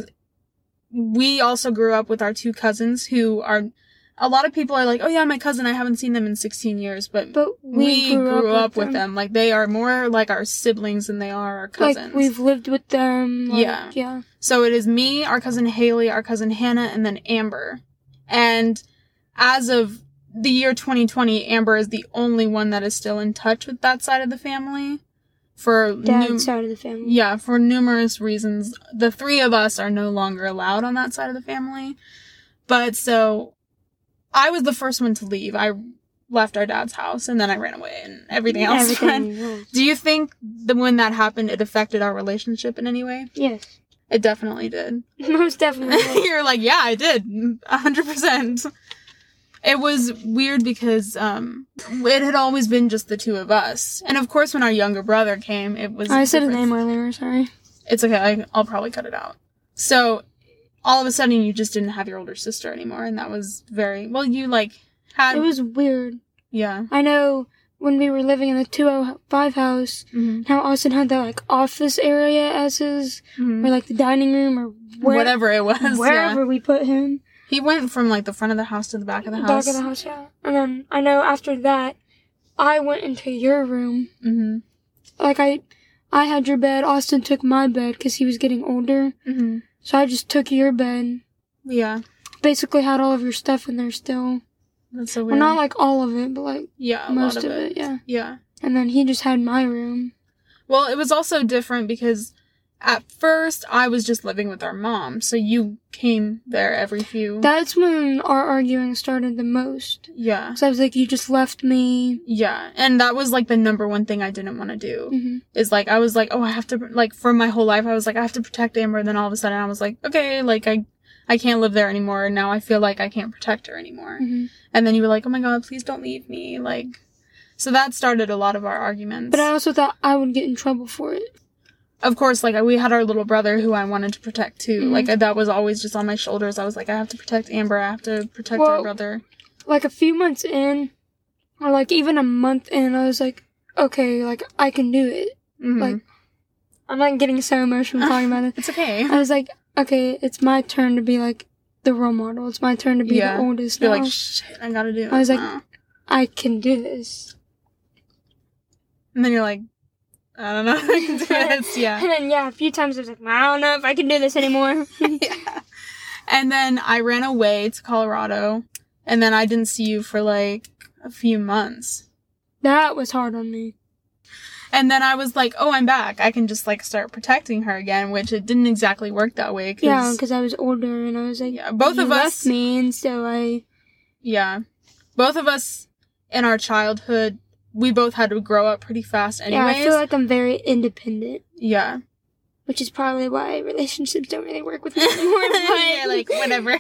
we also grew up with our 2 cousins who are... A lot of people are like, oh yeah, my cousin, I haven't seen them in 16 years, but we grew up with them. Like, they are more like our siblings than they are our cousins. Like, we've lived with them. Like, yeah. So it is me, our cousin Haley, our cousin Hannah, and then Amber. And as of the year 2020, Amber is the only one that is still in touch with that side of the family. For Dad's side of the family. Yeah, for numerous reasons. The 3 of us are no longer allowed on that side of the family. But so... I was the first one to leave. I left our dad's house, and then I ran away, and everything else went. Do you think that when that happened, it affected our relationship in any way? Yes. It definitely did. Most definitely. You're like, yeah, I did. 100%. It was weird because it had always been just the 2 of us. And of course, when our younger brother came, it was... I said his name earlier, sorry. It's okay. I'll probably cut it out. So... all of a sudden, you just didn't have your older sister anymore, and that was very... Well, you, like, had... It was weird. Yeah. I know when we were living in the 205 house, how Austin had that, like, office area as his... or, like, the dining room, or... whatever it was, wherever we put him. He went from, like, the front of the house to the back of the house. Back of the house, yeah. And then, I know after that, I went into your room. Like, I had your bed, Austin took my bed, because he was getting older. So I just took your bed. Yeah. Basically had all of your stuff in there still. That's so weird. Well, not like all of it, but like most of it. Yeah. Yeah. And then he just had my room. Well, it was also different because at first I was just living with our mom, so you came there every few... That's when our arguing started the most. Yeah. So I was like, you just left me. Yeah. And that was like the number one thing I didn't want to do. Is like, I was like, oh, I have to, like, for my whole life, I was like, I have to protect Amber. And then all of a sudden I was like, okay, like, I can't live there anymore. And now I feel like I can't protect her anymore. And then you were like, oh my God, please don't leave me. Like, so that started a lot of our arguments. But I also thought I would get in trouble for it. Of course, like, we had our little brother who I wanted to protect, too. Like, that was always just on my shoulders. I was like, I have to protect Amber. I have to protect our brother. Like, a few months in, or, like, even a month in, I was like, okay, like, I can do it. Like, I'm not getting so emotional talking about it. It's okay. I was like, okay, it's my turn to be, like, the role model. It's my turn to be the oldest now. You're like, shit, I gotta do it. I was like, I can do this. And then you're like, I don't know if I can do this, yeah. And then, a few times I was like, I don't know if I can do this anymore. Yeah. And then I ran away to Colorado, and then I didn't see you for, like, a few months. That was hard on me. And then I was like, oh, I'm back. I can just, like, start protecting her again, which it didn't exactly work that way. Yeah, because I was older, and I was like, both of us left me, and so I... Yeah. Both of us, in our childhood, we both had to grow up pretty fast anyways. Yeah, I feel like I'm very independent. Yeah. Which is probably why relationships don't really work with me anymore. Yeah, like, whatever.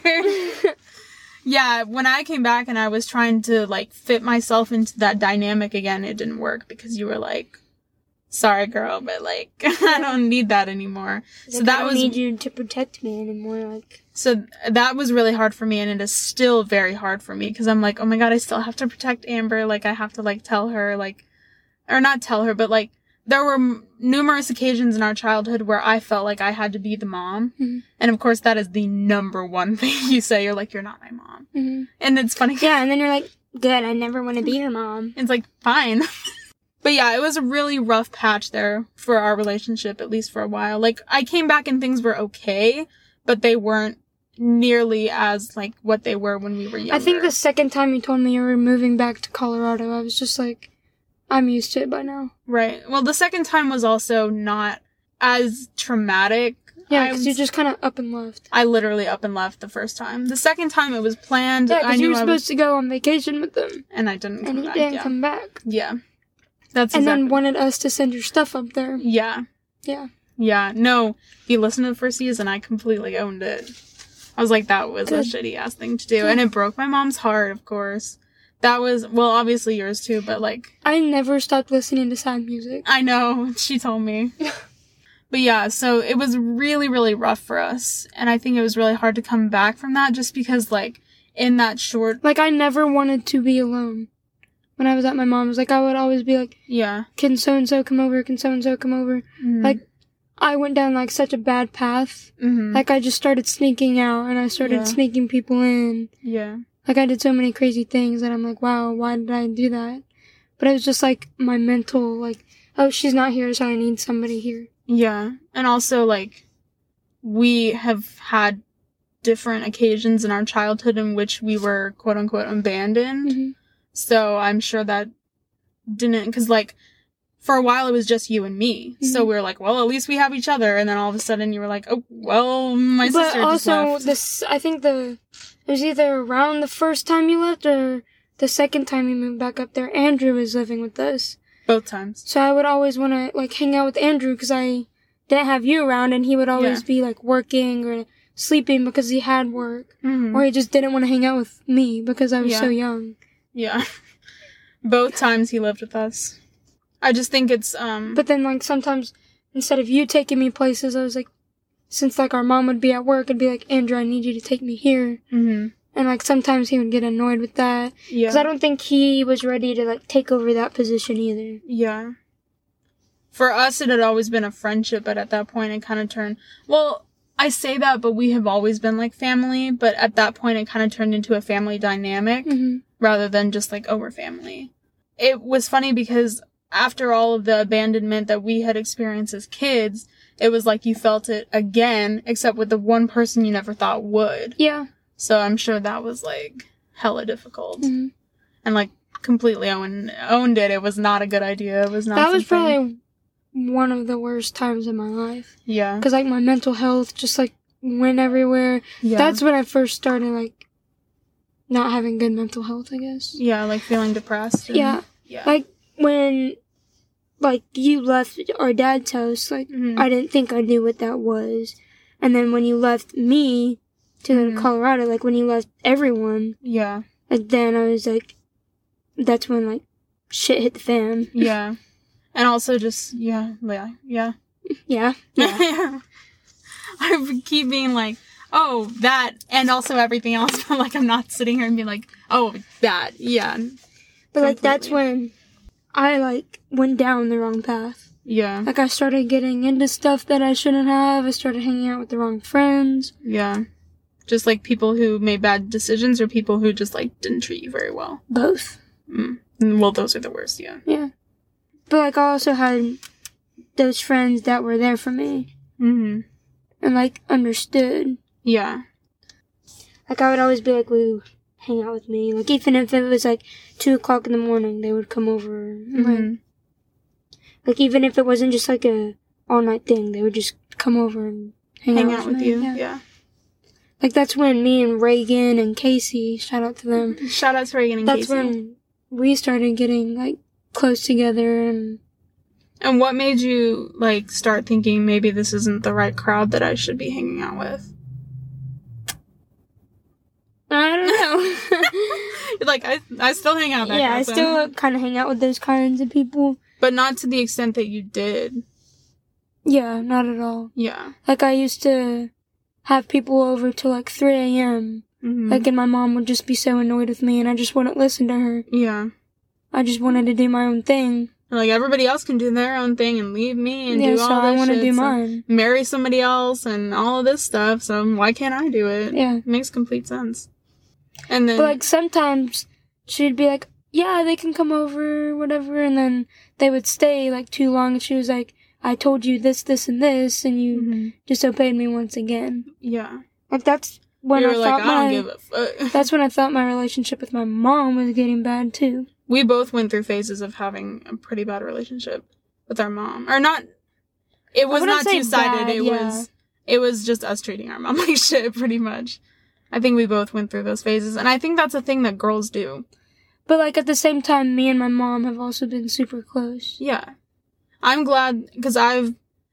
Yeah, when I came back and I was trying to, like, fit myself into that dynamic again, it didn't work because you were like, sorry, girl, but, like, I don't need that anymore. So that I don't need you to protect me anymore, like. So that was really hard for me, and it is still very hard for me, because I'm like, oh my god, I still have to protect Amber, like, I have to, like, tell her, like, or not tell her, but, like, there were numerous occasions in our childhood where I felt like I had to be the mom. Mm-hmm. And of course, that is the number one thing you say. You're like, you're not my mom. Mm-hmm. And it's funny. Yeah, and then you're like, good, I never want to be your mom. It's like, fine. But yeah, it was a really rough patch there for our relationship, at least for a while. Like, I came back and things were okay, but they weren't nearly as, like, what they were when we were younger. I think the second time you told me you were moving back to Colorado, I was just like, I'm used to it by now. Right. Well, the second time was also not as traumatic. Yeah, because you just kind of up and left. I literally up and left the first time. The second time it was planned. Yeah, because you were supposed to go on vacation with them. And I didn't come back. And he didn't come back. Yeah. That's and exactly. then wanted us to send your stuff up there. Yeah. Yeah. Yeah. No, if you listen to the first season, I completely owned it. I was like, that was a shitty-ass thing to do. And it broke my mom's heart, of course. That was, well, obviously yours too, but, like... I never stopped listening to sad music. I know. She told me. But yeah, so it was really, really rough for us. And I think it was really hard to come back from that just because, like, in that short... Like, I never wanted to be alone. When I was at my mom's, like, I would always be like, yeah, can so-and-so come over? Can so-and-so come over? Mm-hmm. Like, I went down, like, such a bad path. Mm-hmm. Like, I just started sneaking out, and I started sneaking people in. Yeah. Like, I did so many crazy things that I'm like, wow, why did I do that? But it was just, like, my mental, like, oh, she's not here, so I need somebody here. Yeah. And also, like, we have had different occasions in our childhood in which we were, quote-unquote, abandoned. Mm-hmm. So I'm sure that didn't... Because, like, for a while it was just you and me. Mm-hmm. So we were like, well, at least we have each other. And then all of a sudden you were like, oh, well, my sister just left. But also, I think it was either around the first time you left or the second time you moved back up there, Andrew was living with us. Both times. So I would always want to, like, hang out with Andrew because I didn't have you around, and he would always be, like, working or sleeping because he had work. Mm-hmm. Or he just didn't want to hang out with me because I was so young. Yeah. Both times he lived with us. I just think it's, But then, like, sometimes, instead of you taking me places, I was like, since, like, our mom would be at work, I'd be like, Andrew, I need you to take me here. Mm-hmm. And, like, sometimes he would get annoyed with that. Yeah. Because I don't think he was ready to, like, take over that position either. Yeah. For us, it had always been a friendship, but at that point, it kind of turned... Well, I say that, but we have always been, like, family. But at that point, it kind of turned into a family dynamic, rather than just, like, oh, we're family. It was funny because after all of the abandonment that we had experienced as kids, it was like you felt it again, except with the one person you never thought would. Yeah. So I'm sure that was, like, hella difficult. Mm-hmm. And, like, completely owned it. It was not a good idea. It was not That was probably one of the worst times in my life. Yeah. Because, like, my mental health just, like, went everywhere. Yeah. That's when I first started, like, not having good mental health, I guess. Yeah, like, feeling depressed. Yeah. Like, when, like, you left our dad's house, like, I didn't think I knew what that was. And then when you left me to go to Colorado, like, when you left everyone. Yeah. Like, then I was, like, that's when, like, shit hit the fan. Yeah. And also just, yeah. Yeah. I keep being like, oh, that, and also everything else, but, like, I'm not sitting here and being like, oh, that, yeah. But, like, that's when I, like, went down the wrong path. Yeah. Like, I started getting into stuff that I shouldn't have. I started hanging out with the wrong friends. Yeah. Just, like, people who made bad decisions or people who just, like, didn't treat you very well. Both. Well, those are the worst, yeah. Yeah. But, like, I also had those friends that were there for me. Mm-hmm. And, like, understood. Yeah. Like, I would always be like, will you hang out with me? Like, even if it was, like, 2 o'clock in the morning, they would come over. And, like, even if it wasn't just, like, a all-night thing, they would just come over and hang out with you. Yeah. Like, that's when me and Reagan and Casey, shout out to them. Shout out to Reagan and Casey. That's when we started getting, like, close together. And what made you, like, start thinking maybe this isn't the right crowd that I should be hanging out with? I don't know. Like, I still hang out with that crowd, I still kind of hang out with those kinds of people. But not to the extent that you did. Yeah, not at all. Yeah. Like, I used to have people over till, like, 3 a.m. Mm-hmm. Like, and my mom would just be so annoyed with me, and I just wouldn't listen to her. Yeah. I just wanted to do my own thing. Like, everybody else can do their own thing and leave me and do all this shit. Yeah, so I want to do mine. Marry somebody else and all of this stuff, so why can't I do it? Yeah. It makes complete sense. And then... But, like, sometimes she'd be like, yeah, they can come over, whatever, and then they would stay, like, too long, and she was like, I told you this, this, and this, and you disobeyed me once again. Yeah. Like, that's when I thought I don't give a fuck. That's when I thought my relationship with my mom was getting bad, too. We both went through phases of having a pretty bad relationship with our mom. Or not... It was not two-sided. It was just us treating our mom like shit, pretty much. I think we both went through those phases, and I think that's a thing that girls do. But, like, at the same time, me and my mom have also been super close. Yeah. I'm glad, because I've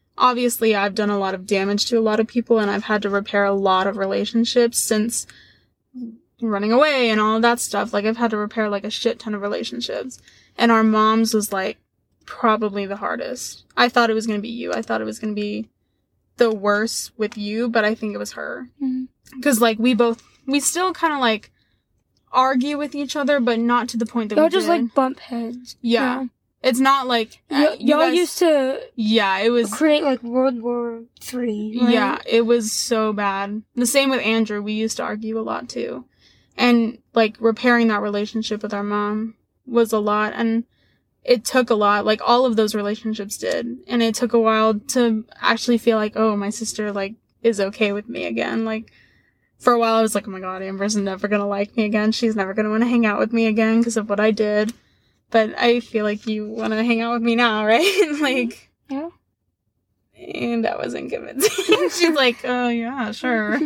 done a lot of damage to a lot of people, and I've had to repair a lot of relationships since running away and all of that stuff. Like, I've had to repair, like, a shit ton of relationships. And our mom's was, like, probably the hardest. I thought it was going to be you. I thought it was going to be the worst with you, but I think it was her. Because, like, we still kind of, like, argue with each other, but not to the point that y'all we just, did. like, bump heads. Yeah. You know? It's not like... y'all guys used to... Yeah, it was... create, like, World War III, right? Yeah, it was so bad. The same with Andrew. We used to argue a lot, too. And, like, repairing that relationship with our mom was a lot. And it took a lot. Like, all of those relationships did. And it took a while to actually feel like, oh, my sister, like, is okay with me again. Like, for a while I was like, oh my god, Amber's never gonna like me again. She's never gonna want to hang out with me again because of what I did. But I feel like you want to hang out with me now, right? Like, yeah. And that wasn't convincing. She's like, oh yeah, sure.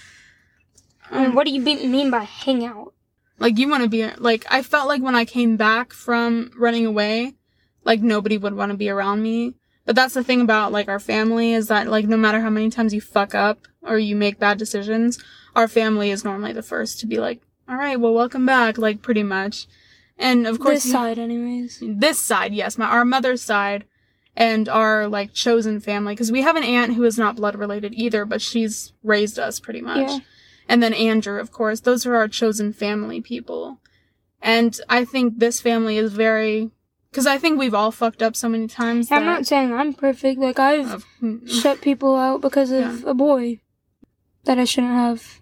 What do you mean by hang out? Like, you want to be, like, I felt like when I came back from running away, like, nobody would want to be around me. But that's the thing about, like, our family is that, like, no matter how many times you fuck up or you make bad decisions, our family is normally the first to be like, all right, well, welcome back, like, pretty much. And, of course... This side, anyways. This side, yes. Our mother's side and our, like, chosen family. Because we have an aunt who is not blood related either, but she's raised us pretty much. Yeah. And then Andrew, of course. Those are our chosen family people. And I think this family is very... Because I think we've all fucked up so many times. I'm not saying I'm perfect. Like, I've shut people out because of a boy that I shouldn't have.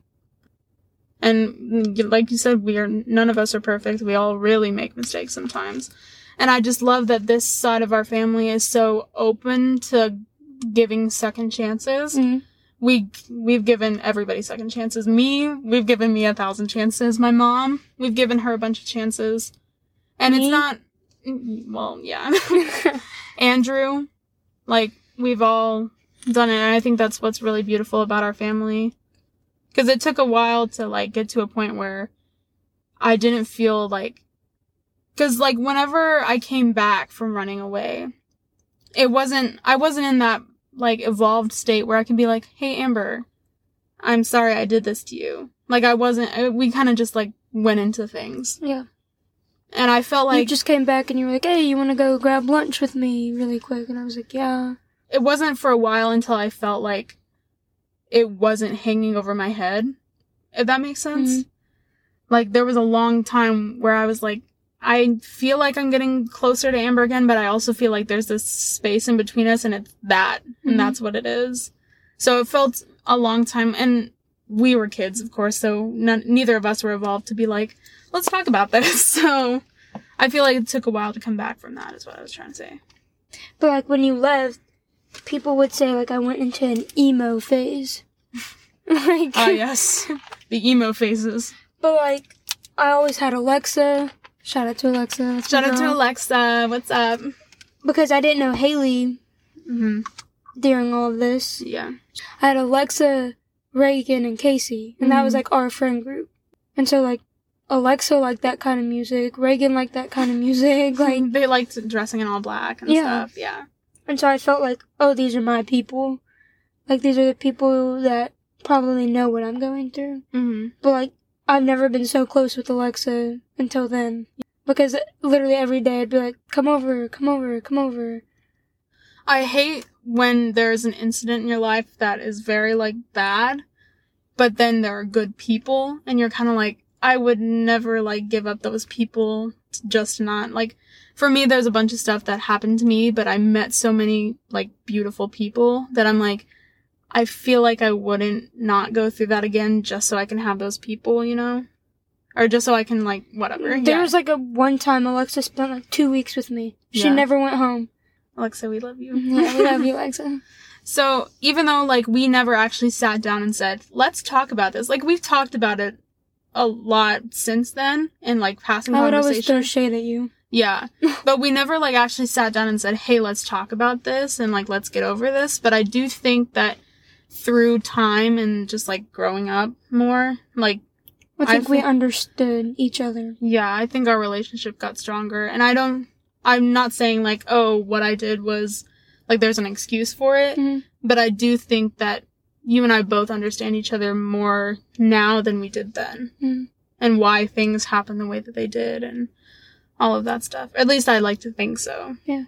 And like you said, none of us are perfect. We all really make mistakes sometimes. And I just love that this side of our family is so open to giving second chances. Mm-hmm. We've given everybody second chances. We've given me 1,000 chances. My mom, we've given her a bunch of chances. And it's not... Well, yeah. Andrew, like, we've all done it, and I think that's what's really beautiful about our family. Because it took a while to, like, get to a point where I didn't feel like... Because, like, whenever I came back from running away, I wasn't in that, like, evolved state where I could be like, hey, Amber, I'm sorry I did this to you. Like, we kind of just, like, went into things. Yeah. And I felt like... You just came back and you were like, hey, you want to go grab lunch with me really quick? And I was like, yeah. It wasn't for a while until I felt like it wasn't hanging over my head. If that makes sense? Mm-hmm. Like, there was a long time where I was like, I feel like I'm getting closer to Amber again, but I also feel like there's this space in between us, and it's that. Mm-hmm. And that's what it is. So it felt a long time, and we were kids, of course, so neither of us were evolved to be like, let's talk about this. So I feel like it took a while to come back from that, is what I was trying to say. But, like, when you left, people would say, like, I went into an emo phase. Like... Oh, yes. The emo phases. But, like, I always had Alexa. Shout out to Alexa. Shout out to Alexa. What's up? Because I didn't know Haley during all of this. Yeah. I had Alexa, Reagan, and Casey. And that was, like, our friend group. And so, like, Alexa liked that kind of music. Reagan liked that kind of music. Like, they liked dressing in all black and stuff. Yeah. And so I felt like, oh, these are my people. Like, these are the people that probably know what I'm going through. Mm-hmm. But, like, I've never been so close with Alexa until then. Because literally every day I'd be like, come over, come over, come over. I hate when there's an incident in your life that is very, like, bad, but then there are good people, and you're kind of like, I would never, like, give up those people just to not, like, for me, there's a bunch of stuff that happened to me, but I met so many, like, beautiful people that I'm like, I feel like I wouldn't not go through that again just so I can have those people, you know? Or just so I can, like, whatever. There was, like, one time Alexa spent, like, 2 weeks with me. She never went home. Alexa, we love you. Yeah, we love you, Alexa. So, even though, like, we never actually sat down and said, let's talk about this. Like, we've talked about it a lot since then, in, like, passing I would conversation. always throw shade at you. Yeah. But we never, like, actually sat down and said, hey, let's talk about this, and, like, let's get over this. But I do think that through time and just, like, growing up more, like, I think we understood each other. Yeah, I think our relationship got stronger. And I'm not saying, like, oh, what I did was, like, there's an excuse for it. Mm-hmm. But I do think that you and I both understand each other more now than we did then. Mm-hmm. And why things happen the way that they did and all of that stuff. At least I like to think so. Yeah.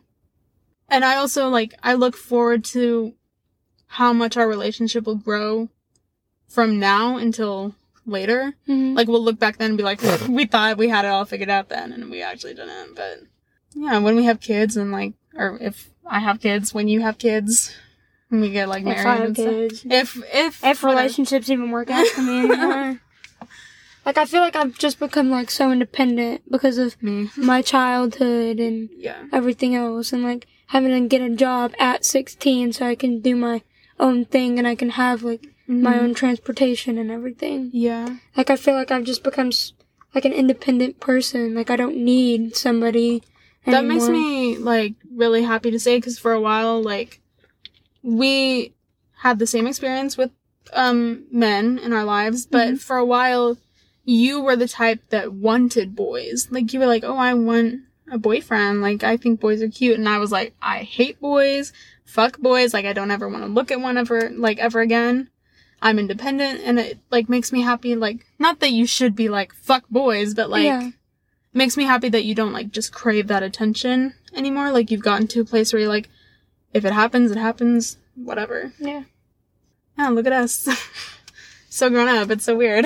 And I also, like, I look forward to how much our relationship will grow from now until later. Mm-hmm. Like, we'll look back then and be like, we thought we had it all figured out then, and we actually didn't. But, yeah, when we have kids and, like, or if I have kids, when you have kids, when we get, like, married if I have and kids. stuff. If relationships even work out for me anymore. Like, I feel like I've just become, like, so independent because of me. my childhood and everything else. And, like, having to get a job at 16 so I can do my own thing and I can have, like, my own transportation and everything. Yeah. Like, I feel like I've just become, like, an independent person. Like, I don't need somebody anymore. That makes me, like, really happy to say, because for a while, like, we had the same experience with men in our lives, but for a while, you were the type that wanted boys. Like, you were like, oh, I want a boyfriend. Like, I think boys are cute. And I was like, I hate boys. Fuck boys. Like, I don't ever want to look at one ever again. I'm independent, and it, like, makes me happy, like, not that you should be, like, fuck boys, but, like, makes me happy that you don't, like, just crave that attention anymore. Like, you've gotten to a place where you're like, if it happens, it happens, whatever. Yeah. Yeah, look at us. So grown up, it's so weird.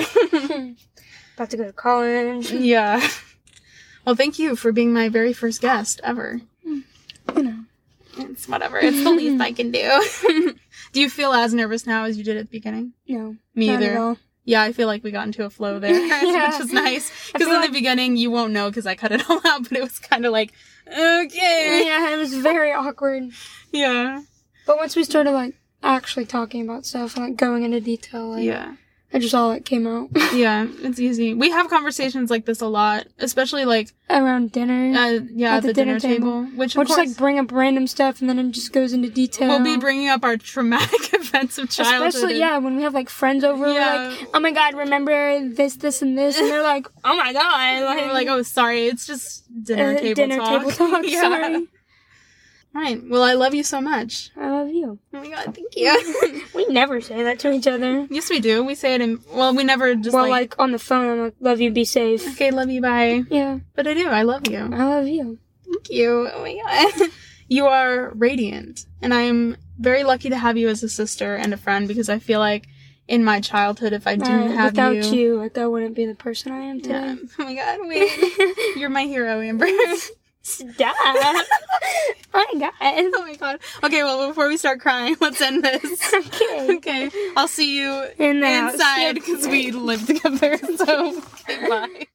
About to go to college. Yeah. Well, thank you for being my very first guest ever. You know. It's whatever. It's the least I can do. Do you feel as nervous now as you did at the beginning? No. Me not either. At all. Yeah, I feel like we got into a flow there, which is nice. Because in the beginning, you won't know because I cut it all out, but it was kind of like, okay. Yeah, it was very awkward. Yeah. But once we started, like, actually talking about stuff, like, going into detail, like, yeah. It just all, like, came out. Yeah, it's easy. We have conversations like this a lot, especially, like... around dinner. At the dinner table. Which, we'll just, like, bring up random stuff, and then it just goes into detail. We'll be bringing up our traumatic events of childhood. Especially, when we have, like, friends over, we're like, oh my god, remember this, and this, and they're like, oh my god. Like, we're like, oh, sorry, it's just dinner table talk. Sorry. Right. Well, I love you so much. I love you. Oh my god, thank you. We never say that to each other. Yes, we do. We say it we never just like on the phone, I'm like, love you, be safe. Okay, love you, bye. Yeah. But I do. I love you. I love you. Thank you. Oh my god. You are radiant. And I am very lucky to have you as a sister and a friend, because I feel like in my childhood, if I didn't have without you, like, I wouldn't be the person I am today. Yeah. Oh my god, wait. You're my hero, Amber. Stop. Oh my god. Oh my god. Okay, well, before we start crying, let's end this. Okay. I'll see you inside, because we live together, so, okay, bye.